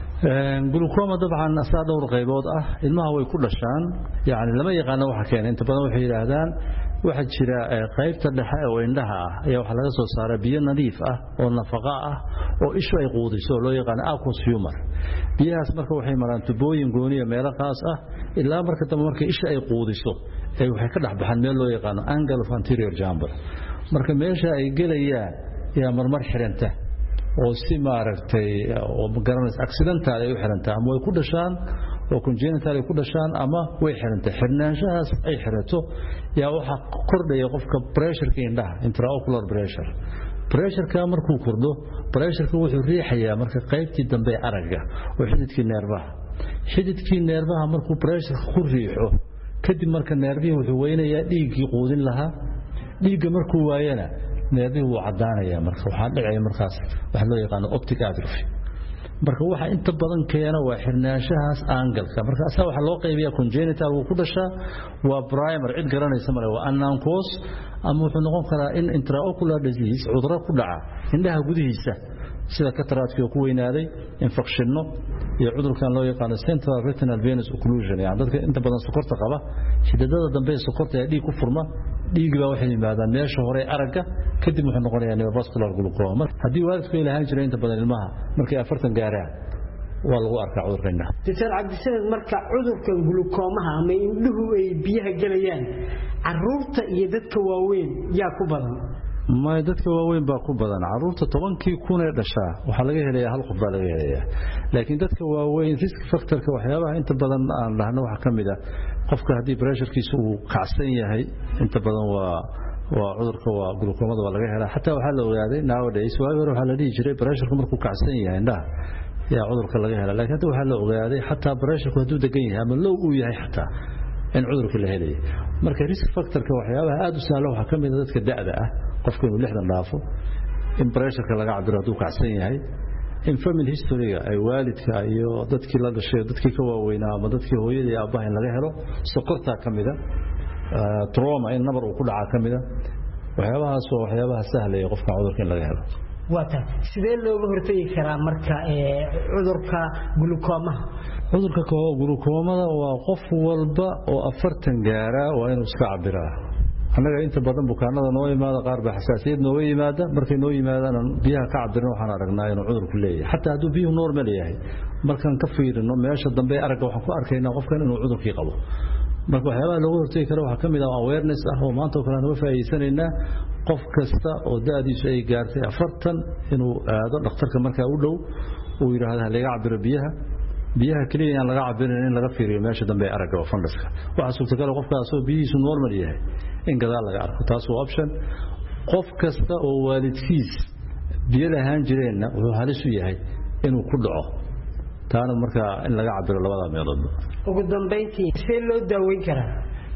dabcan asaa dhowr qaybood ah ilmaha way ku dhashaan yani lama yaqaan waxa keena inta badan waxay yiraahdaan waxa jira qaybta dhexe oo indhaha ah ayaa waxa laga soo saaray biyo nadiif ah oo nafaqo ah oo ishu ay quudiso loo yaqaan aqueous humor biyahaas marka waxay maraan tubooyin gooniya meelo qaas ah ilaa marka dambe marka isha ay quudiso ay waxay ka dhaxbaxaan meel loo yaqaan angle of anterior chamber marka meesha ay gelayaan yaa marmar xiranta oo si maaragtay oo garanaysa accidental ay u xiranta ama way ku dhashaan oo congenital ku dhashaan ama way xirantay xirnaanshahaas ay xirato yaa waxa kordhaya qofka pressure-ka indhaha intraocular pressure-ka markuu kordho pressure-ka wuxuu riixayaa marka qaybtii dambe aragga oo xididkii neerfaha markuu pressure ku riixo kadib marka neerfihii wuxuu weynayaa dhiiggii quudin lahaa dhiigga markuu waayana neerfihii wuu cadaanaya marka waxaa dhacaya markaas waxa loo yaqaan optic atrophy marka waxa inta badan keena waa xirnaanshahaas angalka marka asaa waxa loo qaybiyaa congenital uu ku dhashaa waa primer cid garanaysa male waa annaankos ama wuxuu noqon karaa in intraocular disease cudurro ku dhaca indhaha gudihiisa sida cataract ku weynaaday infectionno iyo cudurkan loo yaqaan central retinal venous occlusion yani dadka inta badan sokorta qaba xididada dambe sokorta ee dhiig ku furma dhiigga waxa yimaadaan meesha hore aragga kadib wuxuu noqonayaa neovascular glaucoma hadii waalidku ilaahan jiray inta badan ilmaha markay 40 gaaraan waa lagu arkaa cudurka indhaha Dr. Cabdisamed marka cudurkan glaucomaha ama indhuhu ay biyaha galayaan caruurta iyo dadka waaweyn yaa ku badan ma dadka waaweyn baa ku badan caruurta 10 kun ee dhashaa waxa laga helayaa hal qof baa laga helayaa laakiin dadka waaweyn risk factor-ka waxyaabaha inta badan aan lahno waxa kamid ah qofka hadii pressure-kiisu uu kacsan yahay inta badan waa cudurka waa glaucomada waa laga helaa xataa waxa la ogaaday nowadays waxa la dhigi jiray pressure-ku markuu kacsan yahay indhaha yaa cudurka laga helaa laakiin waxa la ogaaday xataa pressure-ku haduu degan yahay ama low uu yahay xataa in cudurka la helayo marka risk factor-ka waxyaabaha aad u sahlan waxa kamid ah dadka da'da ah qofka inuu 60 dhaafo in pressure-ka laga cabiro haduu kacsan yahay in family history-ga ay waalidka iyo dadkii la dhashay dadkii ka waaweynaa ama dadkii hooyada iyo aabaha in laga helo sokorta kamida trauma in nabar uu ku dhaca kamida waxyaabahaas oo waxyaabaha sahlaya qofka cudurka in laga helo wata sidee looga hortagi karaa marka cudurka glaucomaha cudurka glaucomada waa qof walba oo 40 gaara waa inuu iska cabiraa anaga inta badan bukaanada noo yimaada qaar ba xasaasiyad noo yimaada markay noo yimaadaan biyaha ka cabirno waxaan aragnaa inuu cudurku leeyahay xataa haduu biyuhu normal yahay markaan ka fiirino meesha dambe aragga waxaan ku arkaynaa qofkan inuu cudurkii qabo marka waxyaabaha looga hortagi karo waxa kamid ah awareness ah oo maanta kale aan faa'iideysanayna qof kasta oo daadiisu ay gaartay 40 inuu aado dhakhtarka marka u dhow uu yiraahdo laga cabiro biyaha kaliya aan laga cabirin in laga fiiriyo meesha dambe aragga oo funduska waxa suurtagal qofkaas oo biyihiisu normal yahay in gadaal laga arko taas waa option qof kasta oo waalidkiis biyo lahaan jireenna wuxuu halis u yahay inuu ku dhaco taana marka in laga cabiro labada meelood ugu dambeyntii see loo daaweyn karaa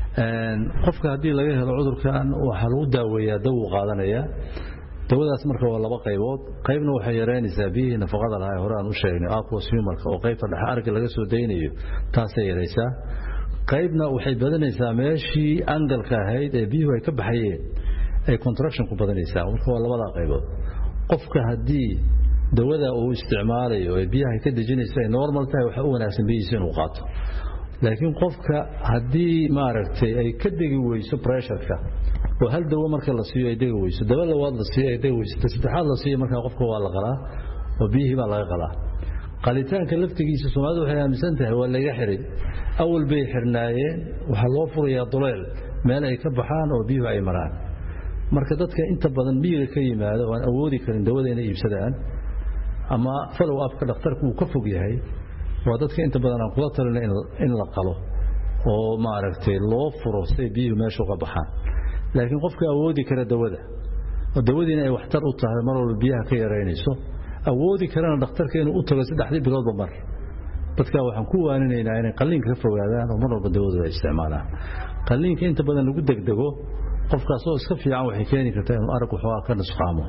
qofka hadii laga helo cudurkan waxa lagu daaweeyaa dawo qaadanaya dawadaas marka waa laba qaybood qaybna waxay yareynaysaa biyaha nafaqada lahaay hore aan u sheegnay aqueous humor oo qaybta dhexe aragga laga soo deynayo taasay yareysaa qaybna waxay badanaysaa meeshii angalka ahayd ee biyuhu ay ka baxayeen ay contraction ku badanaysaa marka waa labada qaybood qofka hadii dawada uu isticmaalayo ee biyaha ka dejinaysa ay normal tahay waxa uu wanaagsan biyihiisa inuu qaato laakiin qofka hadii maaragtay ay ka degi weyso pressure-ka oo hal dawo marka la siiyo ay degi weyso dawo labaad la siiyo ay degi weyso saddexaad la siiyo marka qofka waa la qalaa oo biyihii baa laga qalaa qalitaanka laftigiisa Soomaalidu waxay aaminsan tahay waa laga xiray awal bay xirnaayeen waxa loo furayaa duleel meel ay ka baxaan oo biyuhu ay maraan marka dadka inta badan biyo ka yimaado oo aan awoodi karin dawada inay iibsadaan ama follow up ka dhakhtarku uu ka fog yahay waa dadka inta badan aan kula talinay in la qalo oo maaragtay loo furo si biyo meesha uga baxaan laakiin qofka awoodi kara dawada oo dawadina ay waxtar u tahay mar walba biyaha ka yareynayso awoodi karana dhakhtarka inuu u tago 3 biloodba mar dadka waxaan ku waaninaynaa inay qalliinka ka fogaadaan oo mar walba dawada ay isticmaalaan qalliinka inta badan lagu degdego qofkaas oo iska fiican waxay keeni kartaa inuu arag waxaa ka nusqaamo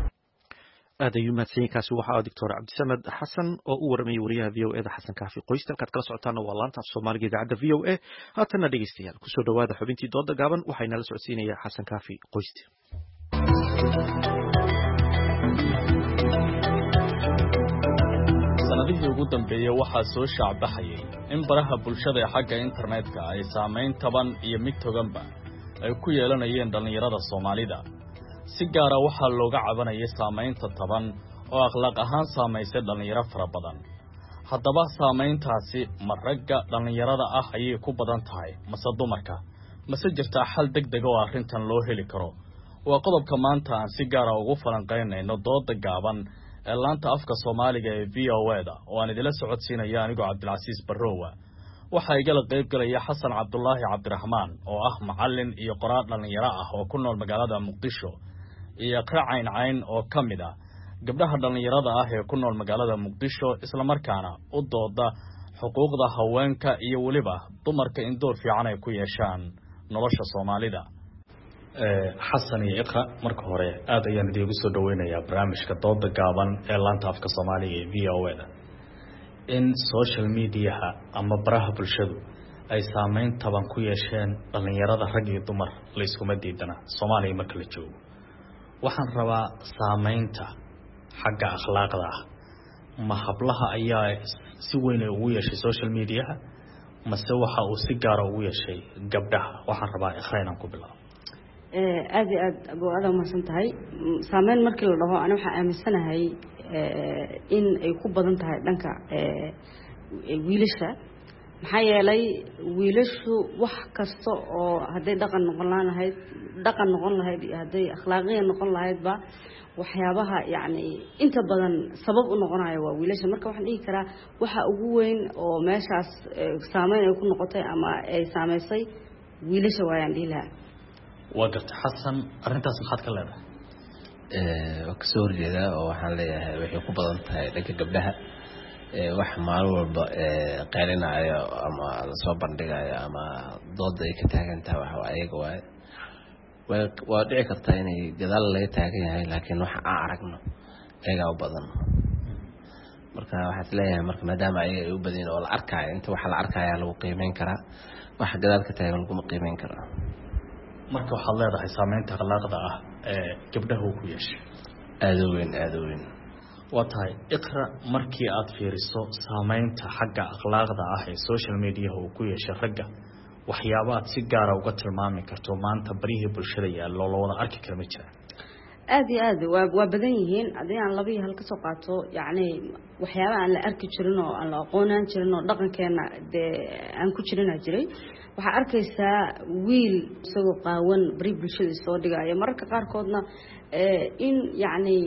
aad ayuu mahadsanyahay waxa Dr. Cabdisamed Xasan oo u warramay wariyaha VOA Xasan Kaafi qoysta ka kala socotaan waa laanta Soomaaliga idaacadda VOA haatana dhageystayaal ku soo dhawaada xubintii dooda gaaban waxayna la socodsiinayaa Xasan Kaafi qoysta sanadihii ugu dambeeyay waxaa soo shaacbaxayay in baraha bulshada ee xagga internetka ay saameyn taban iyo mid toganba ay ku yeelanayeen dhalinyarada Soomaalida si gaar ah waxaa looga cabanayay saameynta taban oo akhlaaq ahaan saameysay dhalinyaro fara badan haddaba saameyntaasi ma ragga dhalinyarada ah ayay ku badan tahay mase dumarka mase jirtaa xal degdeg oo arrintan loo heli karo waa qodobka maanta aan si gaar ah ugu falanqeynayno dooda gaaban ee laanta afka Soomaaliga ee VOA-da oo aan idila socodsiinaya anigoo Cabdilcasiis Barrowa waxaa igala qayb galaya xasan cabdulaahi cabdiraxmaan oo ah macallin iyo qoraal dhallinyaro ah oo ku nool magaalada muqdisho iyo iqra cayncayn oo ka mid ah gabdhaha dhallinyarada ah ee ku nool magaalada muqdisho islamarkaana u dooda xuquuqda haweenka iyo weliba dumarka in door fiican ay ku yeeshaan nolosha soomaalida. xasan iyo iqra marka hore aad ayaan idiinku soo dhaweynayaa barnaamijka dooda gaaban ee laanta afka soomaaliga ee VOA-da. in social mediaha ama baraha bulshadu ay saameyn taban ku yeesheen dhallinyarada rag iyo dumar la iskuma diidana Soomaaliya marka la joogo. waxaan rabaa saameynta xagga akhlaaqda ah ma hablaha ayaa si weyn ugu yeeshay social mediaha mase waxa uu si gaar ah ugu yeeshay gabdhaha. waxaan rabaa iqra inaan ku bilaabo. aad iyo aad aad umahadsan tahay. saameyn markii la dhaho ana waxaa aaminsanahay in ay ku badan tahay dhanka wiilasha. maxaa yeelay wiilashu wax kasta oo hadday dhaqan noqon lahayd iyo hadday akhlaaqiya noqon lahaydba waxyaabaha yacni inta badan sabab u noqonayo waa wiilasha. marka waxaan dhihi karaa waxa ugu weyn oo meeshaas saameyn ay ku noqotay ama ay saameysay wiilasha waayaan dhihi lahaa. waa gartay xasan arrintaas maxaad ka leedahay? waa kasoo horjeedaa oo waxaan leeyahay waxay ku badan tahay dhanka gabdhaha. wax maalin walba qeylinayo ama lasoo bandhigayo ama dooda ay ka taagan tahay wax ayaga waaye. waa dhici kartaa inay gadaal laga taagan yahay laakiin waxa aan aragno ayagaa u badan. marka waxaad leeyahay marka maadaama ayaga ay u badan oo la arkaayo inta waxa la arkayaa lagu qiimeyn karaa waxa gadaal ka taagan laguma qiimeyn karaa. marka waxaad leedahay saameynta akhlaaqda ah ee gabdhaha ku yeeshay aad u weyn. waa tahay iqra markii aad fiiriso saameynta xagga akhlaaqda ah ee social media uu ku yeeshay ragga waxyaabo aad si gaar ah uga tilmaami karto maanta barihii bulshada yaallo la wada arki kara ma jira? aad iyo aad waa badan yihiin. haddii aan laba iyo hal ka soo qaato yacni waxyaaba aan la arki jirin oo aan la aqoonaan jirin oo dhaqankeena dee aan ku jirinaa jiray. waxaa arkaysaa wiil isagoo qaawan bari bulshada soo dhigaya mararka qaarkoodna in yacni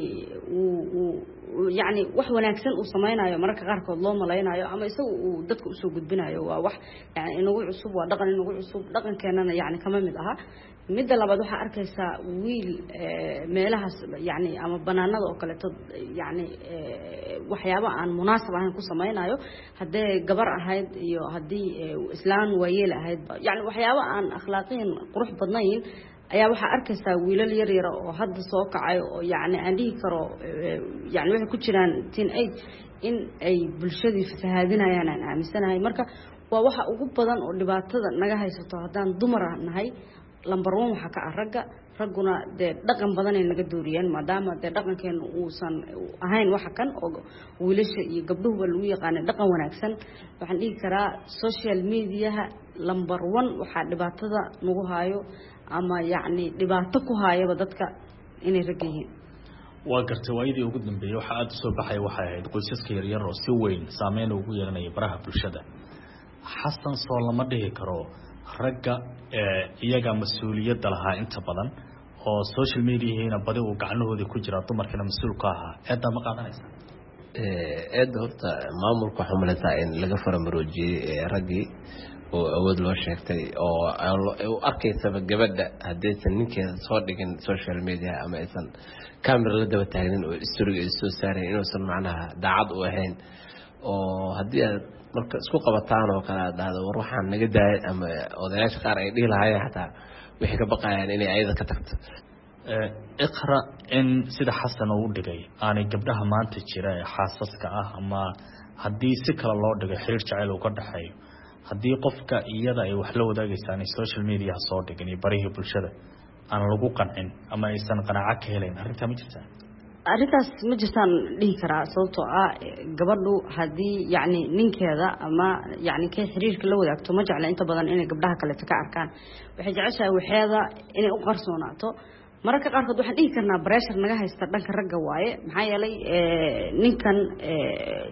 yacni wax wanaagsan uu samaynayo mararka qaarkood loo malaynayo ama isaga uu dadka usoo gudbinayo. waa wax yani inagu cusub, waa dhaqan inagu cusub, dhaqankeenana yacni kama mid aha. midda labaad waxaa arkaysaa wiil meelahaas yacni ama banaanada oo kaleeto yacni waxyaabo aan munaasab ahayn ku samaynayo haddee gabar ahayd iyo haddii islaan waayeel ahayd yacni waxyaabo aan akhlaaqiyan qurux badnayn ayaa waxaa arkaysaa wiilal yar yara oo hadda soo kacay oo yacni aan dhihi karo yacni waxay ku jiraan teenage in ay bulshadii fasahaadinayaan aan aaminsanahay. marka waa waxa ugu badan oo dhibaatada naga haysato haddaan dumar nahay. lambar 1 waxaa ka ah ragguna dee dhaqan badan ay naga dooriyeen maadaama dee dhaqankeenu uusan ahayn waxa kan oo wiilasha iyo gabdhuhuba lagu yaqaanay dhaqan wanaagsan. waxaan dhihi karaa social mediaha lambar 1 waxaa dhibaatada nagu hayo ama yacni dhibaato ku hayaba dadka inay rag yihiin. waa gartay waayadii ugu dambeeyay waxa aad soo baxay waxay ahayd qoysaska yaryar oo si weyn saameyn ugu yeelanaya baraha bulshada. xasan soo lama dhihi karo ragga iyaga mas'uuliyadda lahaa inta badan oo social media-hiina badi uu gacnahooda ku jira dumarkana mas'uul ka ahaa eedda ma qaadanaysa? eedda horta maamulka waxaa malaysaa in laga faramaroojiyey raggii oo awood loo sheegtay oo arkaysaba gabadha haddaysan ninkeeda soo dhigin social media ama aysan camera la daba taagnin oo istoriga ay soo saarayn inuusan macnaha daacad u ahayn. oo haddii aad marka isku qabataan oo kale aad dhahdo war waxaan naga daayay ama odayaasha qaar ay dhihi lahaayeen xataa waxay ka baqayaan inay ayada ka tagto. iqra in sida xasan uu dhigay aanay gabdhaha maanta jira ee xaasaska ah ama haddii si kale loo dhigay xiriir jacayl uu ka dhaxeeyo haddii qofka iyada ay wax la wadaagaysaan ay social media soo dhigin iyo barihii bulshada aan lagu qancin ama aysan qanaaco ka helayn arrintaa ma jirtaa? arrintaas ma jirtaan dhihi karaa sababtoo ah gabadhu haddii yacni ninkeeda ama yacni kay xiriirka la wadaagto ma jecla inta badan inay gabdhaha kaleeto ka arkaan. waxay jeceshahay waxeeda inay u qarsoonaato. mararka qaarkood waxaan dhihi karnaa pressure naga haysta dhanka ragga waaye. maxaa yeelay ninkan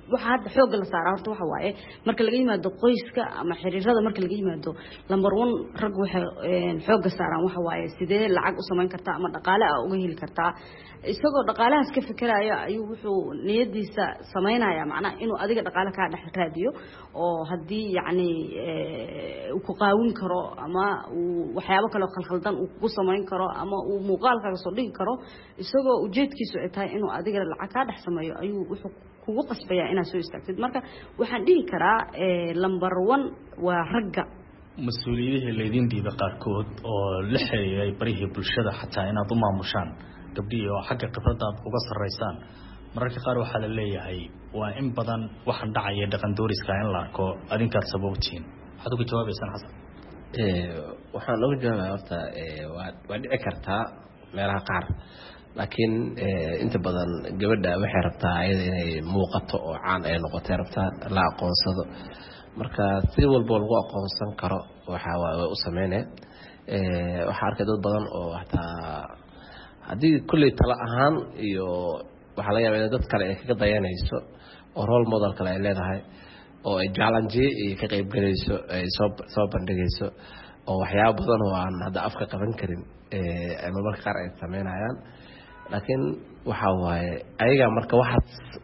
waxa hadda xoog la saaraa horta waxa waaye marka laga yimaado qoyska ama xiriirada marka laga yimaado number 1 rag waxa xoog saaraan waxa waaye sidee lacag u sameyn kartaa ama dhaqaale uga heli kartaa isagoo dhaqaalahaas ka fikiraya ayuu wuxuu niyadiisa sameynaya macna inuu adiga dhaqaale ka dhex raadiyo oo hadii yacni uu ku qaawin karo ama uu waxyaabo kale oo khalkhaldan uu ku sameyn karo ama uu muuqaalkaaga soo dhigi karo isagoo ujeedkiisu ay tahay inuu adiga lacag ka dhex sameeyo ayuu wuxuu kugu qasbaya inaad soo istaagtid marka waxaan dhihi karaa number 1 waa ragga mas'uuliyadaha leedin diida qaarkood oo la xiriiray barihii bulshada xataa inaad u maamushaan gabdhiyo oo xagga khibrada aad uga sareysaan mararka qaar waxa la leeyahay waa in badan waxaan dhacaya dhaqan dooriska in la arko adinkaad sababtiin waxaad uga jawaabaysan xasan waxaan uga jawaabaa horta waa dhici kartaa meelaha qaar laakiin inta badan gabadha waxay rabtaa ayada inay muuqato oo caan ay noqoto rabtaa la aqoonsado marka si walba lagu aqoonsan karo waxa waa u sameeyay waxa arkay dad badan oo hataa hadii kulli tala ahaan iyo waxa laga yaabaa dad kale ay kaga dayanayso oo role model kale ay leedahay oo ay challenge ka qayb galayso ay soo bandhigayso oo waxyaabo badan oo aan hadda afka qaban karin ama marka qaar ay sameynayaan laakiin waxa waaye ayaga marka waxa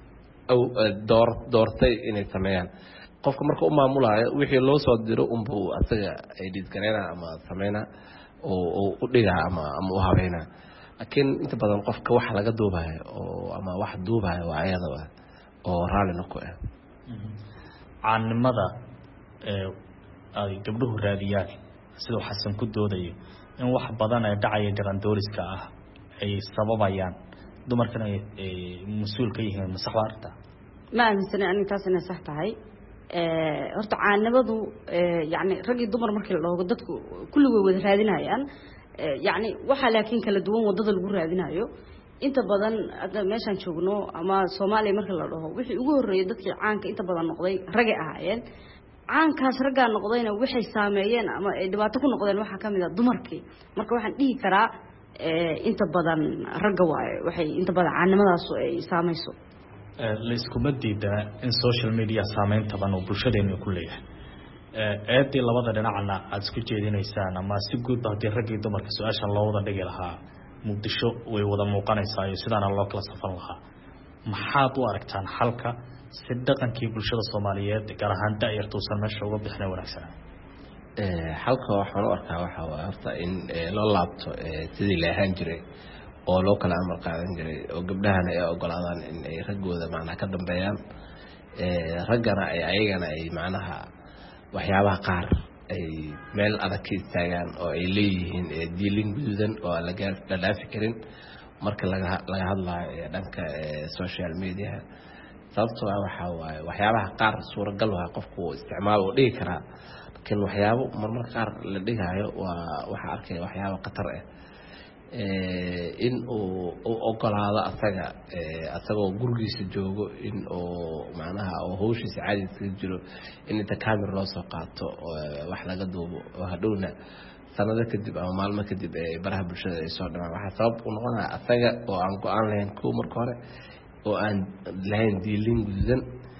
doortay inay sameeyaan qofka marka u maamulayo wixii loo soo diro unbuu asaga ay dhidgareena ama sameeyna oo u dhiga ama u habeena laakiin inta badan qofka wax laga duubayo oo ama wax duubayo waa ayada oo raali noqo caanimada ay gabdhuhu raadiyaan sidoo xasan ku doodayo in wax badan ay dhacay dhaqan dooriska ah ay sababayaan dumarkan ay mas'uul ka yihiin masaxwaarta ma aaminsan intaasina sax tahay horta caanimadu yani rag iyo dumar markii la dhaho dadku kulligood wada raadinayaan yani waxa laakiin kala duwan wadada lagu raadinayo inta badan meeshan joogno ama Soomaaliya marka la dhaho wixii ugu horeeyay dadkii caanka inta badan noqday rag ahaayeen caankaas ragga noqdayna waxay saameeyeen ama ay dhibaato ku noqdeen waxa kamid ah dumarkii marka waxaan dhihi karaa inta badan ragga waxay inta badan caanimadaas ay saameyso la isku madiida in social media saameyn taban oo bulshadeena ku leeyahay eedii labada dhinacna aad isku jeedinaysaan ama si guud ah ragga dumarka su'aashan loo wada dhigi lahaa muqdisho way wada muuqanaysaa sidana loo kala safan lahaa maxaad u aragtaan xalka si dhaqankii bulshada Soomaaliyeed gaar ahaan daayirtuusan meesha uga bixnay wanaagsan xalka waxaan u arkaa waxa horta in loo laabto sidii la ahaan jiray oo loo kala amar qaadan jiray oo gabdhahana ay ogolaadaan in ay ragooda macnaha ka dambeeyaan raggana ay ayagana ay macnaha waxyaabaha qaar ay meel adag ka istaagaan oo ay leeyihiin diilin gududan oo la dhaafi karin marka laga hadlayo dhanka social media sababtoo ah waxa waaye waxyaabaha qaar suuragal ah qofku isticmaal oo dhigi karaa laakiin waxyaabo marmarka qaar la dhigayo waa waxa arkay waxyaabo khatar ah in uu ogolaado asagoo gurigiisa joogo in uu macnaha oo hawshiisa caadi iska jiro in inta camera loo soo qaato wax laga duubo oo hadhowna sanado kadib ama maalmo kadib baraha bulshada ay soo dhamaan waxa sabab u noqonaya asaga oo aan go'aan lahayn kuwa marka hore oo aan lahayn diilin gududan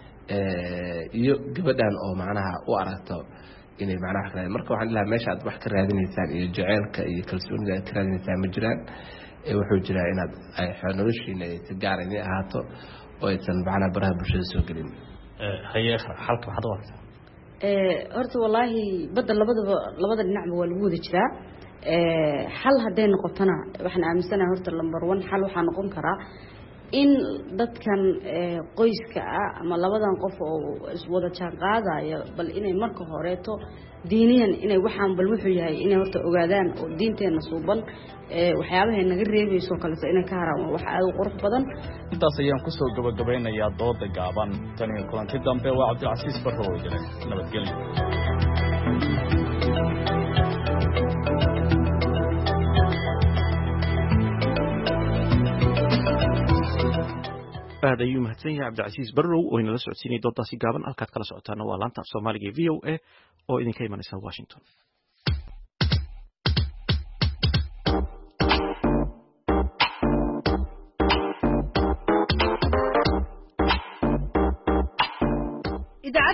iyo gabadhan oo macnaha u aragto inay macnaha kale marka waxaan ilaa meesha aad wax ka raadinaysaan iyo jaceelka iyo kalsoonida aad ka raadinaysaan ma jiraan wuxuu jiraa inaad noloshiina ay si gaar ah ahaato oo aysan macnaha baraha bulshada soo gelin haye xalka maxaad u aragtaa horta wallahi badda labada dhinacba waa lagu wada jiraa xal haday noqotana waxaan aaminsanahay horta number 1 xal waxa noqon karaa in dadkan qoyska ama labadan qof oo iswada jaan qaadaya bal inay marka horeeto diiniyan inay waxaan bal wuxuu yahay inay horta ogaadaan oo diinteena suuban waxyaabaha naga reebayso kale inay ka haraan wax aad u qurux badan intaas ayaan ku soo gabagabeynayaa dooda gaaban tan iyo kulanti dambe waa Cabdilcasiis Barrow jilay nabadgelyo aad ayuu mahadsan yahay Cabdilcasiis Barrow oo inala socodsiinay doodaasi gaaban halkaad kala socotaan waa laanta Soomaaliga VOA oo idinka imanaysa Washington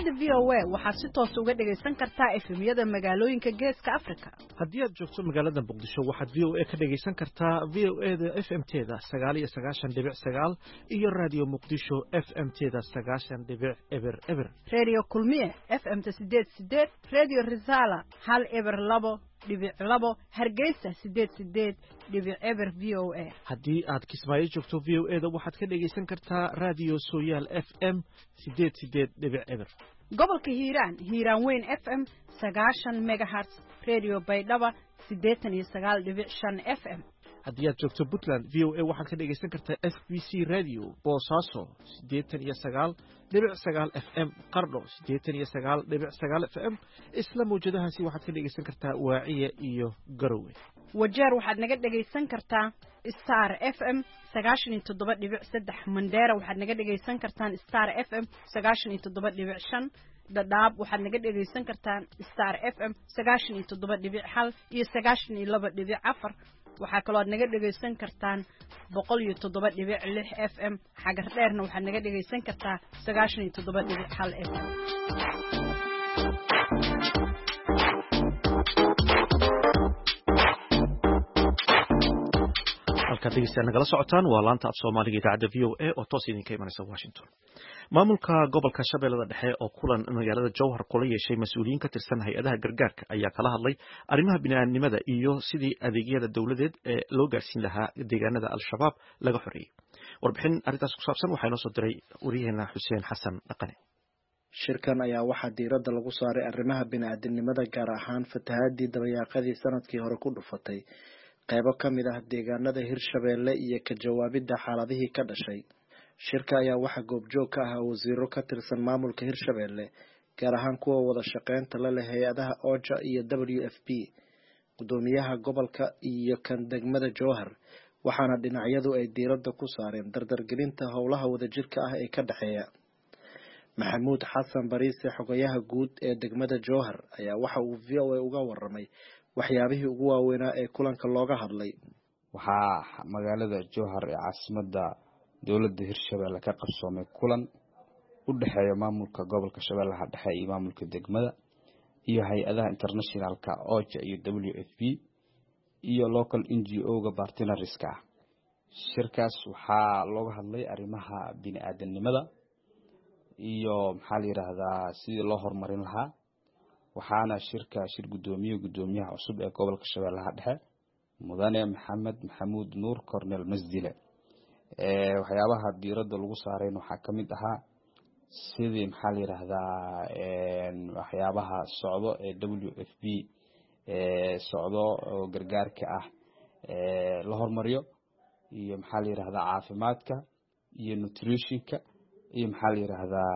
idaacadda VOA waxaad si toos uga dhagaysan kartaa efemyada magaalooyinka geeska Afrika. haddii aad joogto magaalada Muqdisho waxaad VOA ka dhagaysan kartaa VOA-da FM-teeda 99.9 iyo Radio Muqdisho FM-teeda 90.0. Radio Kulmiye FM-ta 88, Radio Risala 102.2, Hargeysa 88.0 VOA. haddii aad Kismaayo joogto VOA-da waxaad ka dhagaysan kartaa Radio Sooyaal FM 88.0. gobolka Hiiraan Weyn FM 90 MHz, Radio Baydhaba 89.5 FM. haddii aad joogto Puntland VOA waxaad ka dhagaysan kartaa FBC Radio Boosaaso 89.9 FM, Qardho 89.9 FM. isla mawjadahaasi waxaad ka dhagaysan kartaa Waaciya iyo Garowe. Wajeer waxaad naga dhagaysan kartaa Star FM 97.3, Mandera waxaad naga dhagaysan kartaan Star FM 97.5, Dadaab waxaad naga dhagaysan kartaan Star FM 97.1 iyo 92.4. waxaa kaloo aad naga dhagaysan kartaan 107.6 FM. xagar dheerna waxaad naga dhagaysan kartaa 97.1 FM. halkaad dhegeystayaal nagala socotaan waa laanta af Soomaaliga idaacadda VOA oo toos idinka imanaysa Washington. maamulka gobolka Shabeellada Dhexe oo kulan magaalada Jowhar kula yeeshay mas'uuliyiin ka tirsan hay'adaha gargaarka ayaa kala hadlay arrimaha bini'aadanimada iyo sidii adeegyada dawladeed ee loo gaarsiin lahaa deegaanada Al-Shabaab laga xoreeyay. warbixin arrintaas ku saabsan waxaa inoo soo diray wariyaheena Xuseen Xasan Dhaqane. shirkan ayaa waxaa diiradda lagu saaray arrimaha bini'aadanimada, gaar ahaan fatahaadii dabayaaqadii sanadkii hore ku dhufatay qaybo ka mid ah deegaanada Hirshabeelle iyo ka jawaabidda xaaladihii ka dhashay. shirka ayaa waxaa goobjoog ka ahaa wasiiro ka tirsan maamulka Hirshabeelle, gaar ahaan kuwa wada shaqeynta la leh hay-adaha OJA iyo WFP, gudoomiyaha gobolka iyo kan degmada Jowhar, waxaana dhinacyadu ay diiradda ku saareen dardargelinta howlaha wadajirka ah ee ka dhexeeya. Maxamuud Xasan Bariise, xogayaha guud ee degmada Jowhar, ayaa waxa uu VOA uga waramay waxyaabihii ugu waaweynaa ee kulanka looga hadlay. waxaa magaalada Jowhar ee caasimadda dowladda Hirshabeelle ka qabsoomay kulan u dhexeeya maamulka gobolka Shabeellaha Dhexe iyo maamulka degmada iyo hay-adaha internationalka OJA iyo WFP iyo local NGO-ga partnerska ah. shirkaas waxaa looga hadlay arrimaha bini'aadanimada iyo maxaa la yiraahdaa sidii loo horumarin lahaa. waxaana shir gudoomiyaha cusub ee gobolka Shabeellaha Dhexe mudane Maxamuud Nuur Cornel Masdile. waxyaabaha diiradda lagu saareen waxaa ka mid ahaa sidii maxaa la yiraahdaa waxyaabaha socdo ee WFP socdo oo gargaarka ah la hormariyo, iyo maxaa la yiraahdaa caafimaadka iyo nutritionka iyo maxaa la yiraahdaa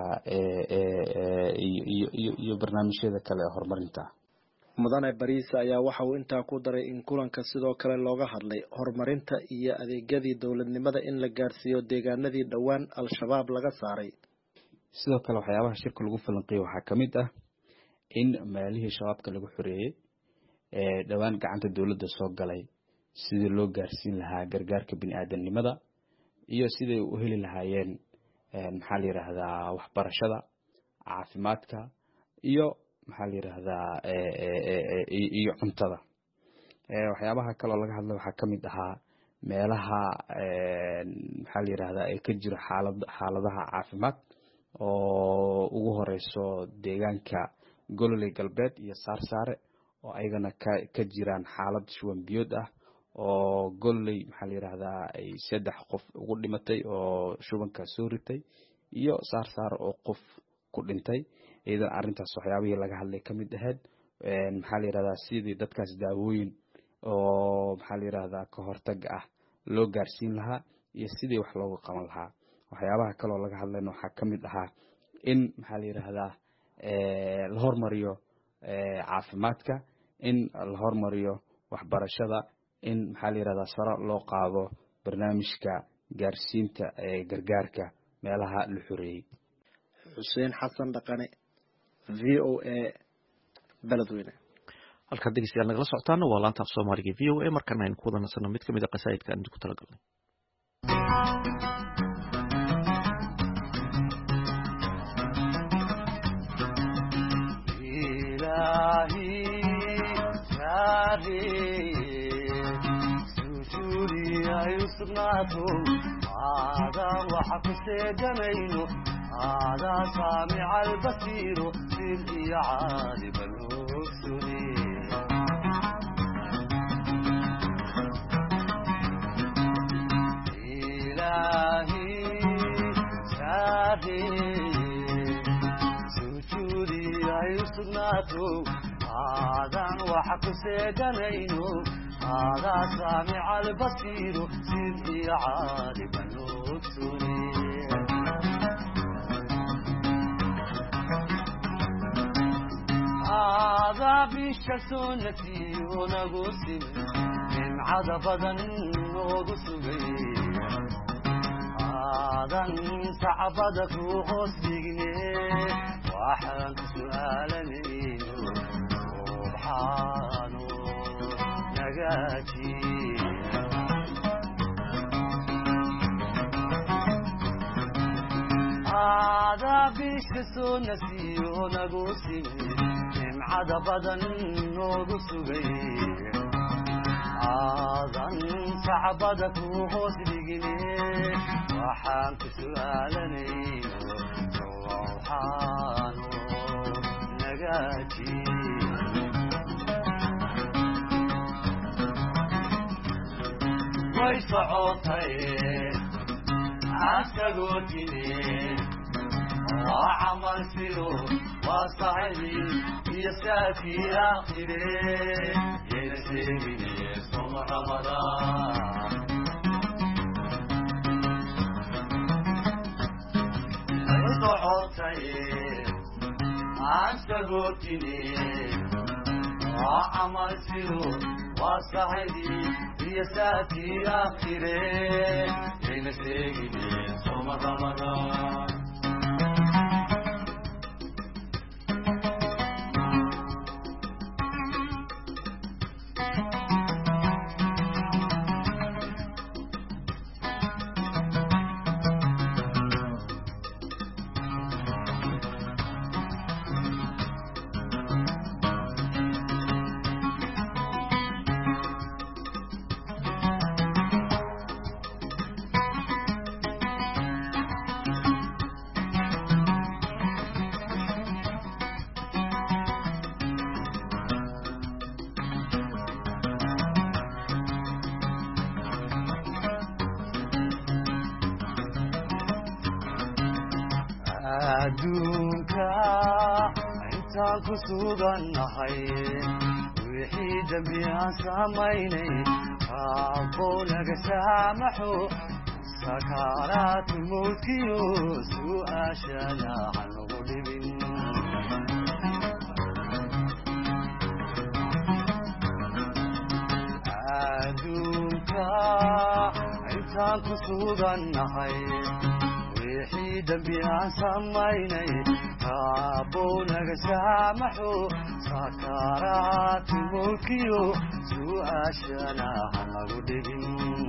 iyo barnaamijyada kale ee horumarinta. mudane Bariise ayaa waxa uu intaa ku daray in kulanka sidoo kale looga hadlay horumarinta iyo adeegyadii dowladnimada in la gaarsiiyo deegaanadii dhowaan Al-Shabaab laga saaray. sidoo kale waxyaabaha shirka lagu falanqeeyay waxaa ka mid ah in meelihii shabaabka lagu xoreeyay dhowaan gacanta dowladda soo galay sidii loo gaarsiin lahaa gargaarka bini'aadanimada iyo sidii u heli lahaayeen maxaa la yiraahdaa waxbarashada, caafimaadka iyo maxaa la yiraahdaa iyo cuntada. waxyaabaha kale oo laga hadlay waxaa ka mid ahaa meelaha maxaa la yiraahdaa ay ka jiro xaaladaha caafimaad oo ugu horeyso deegaanka Gololey Galbeed iyo Saarsaare oo ayagana ka jiraan xaalad shuban biyood ah oo Gololey maxaa la yiraahdaa ay 3 qof ugu dhimatay oo shubanka soo ritay iyo Saarsaare oo qof ku dhintay. idan arintaas waxyaabihii laga hadlay ka mid ahayd maxaa la yiraahdaa sidii dadkaas daawooyin oo maxaa la yiraahdaa ka hortag ah loo gaarsiin lahaa iyo sidii wax looga qaban lahaa. waxyaabaha kale oo laga hadlayna waxaa ka mid ahaa in maxaa la yiraahdaa la hormariyo caafimaadka, in la hormariyo waxbarashada, in maxaa la yiraahdaa sare loo qaado barnaamijka gaarsiinta gargaarka meelaha la xoreeyay. Xuseen Xasan Dhaqane, VOA, Beledweyne. halkaad dhegeystayaal nagala socotaana waa laanta af Soomaaliga VOA. markana aynu ku wada nasano mid ka mid ah qasaa'idka aan ku talagalnay. sujuudi ay u sugnaato aadaan waxa ku seeganayno aadaa saamica albasiiro sir iyo caaliba logsune ilaahi saade sujuudi ay u sugnaato aadaan waxa ku seeganayno aadaa saamica albasiiro sir iyo caaliba logsune aadaa bisha sunnatiyo nagu sime nimcada badan noogu sugay aadan sacbada ku hoos dhigne waxaan ku su'aalanayno subxaano nagaaji aadaa bisha sunnatiyo nagu sime nimcada badan noogu sugay aadan sacbada ku hoos dhigine waxaan ku su'aalanayno subxaano nagaaji way socotay asagoo tine waa camal siro waa saxibi iyo saakii aakhire yayna sheegine soma ramadaan ay socotay asagoo tine waa camal siro waa saxibi iyo saakii aakhire yayna sheegine soma ramadaan adduunka intaan ku sugannahay wixii dembi aan samaynay rabboo naga saamaxo sakaaraatu mawdkiyo su'aashana hanagu dhibin adduunka intaan ku sugannahay wixii dembi aan samaynay rabboo naga saamaxo sakaaraatu mawdkiyo su'aashana hanagu dhibin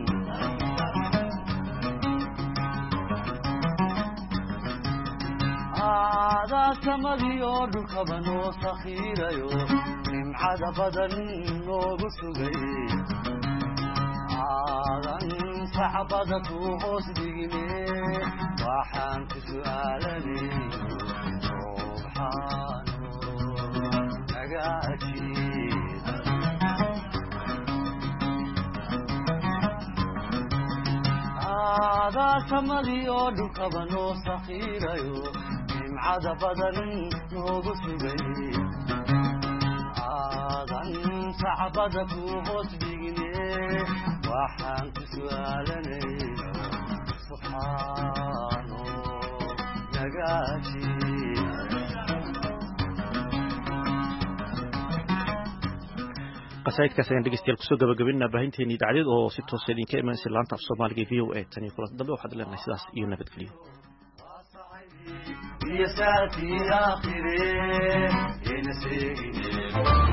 aadaa samadii oo dhulkaba noo sakhiirayo nimcada badan noogu sugay aadan sacbada ku hoos dhigine waxaan ku su'aalanayno subxaano nagaaji aadaa samadii oo dhulkaba noo sakhiirayo nimcada badan noogu sugay aadan sacbada ku hoos dhigine waxaan ku su'aalanayno subxaano nagaaji qasaa'idkaas ayaan dhegeystayaal kusoo gabagabinaa baahinteena idaacadeed oo si toosa idinka imanaysa laanta af soomaaliga v o a tan iyo kulanti dambe waxaad leenahay sidaas iyo nabadgelyo iyo saakii aakhire yayna sheegine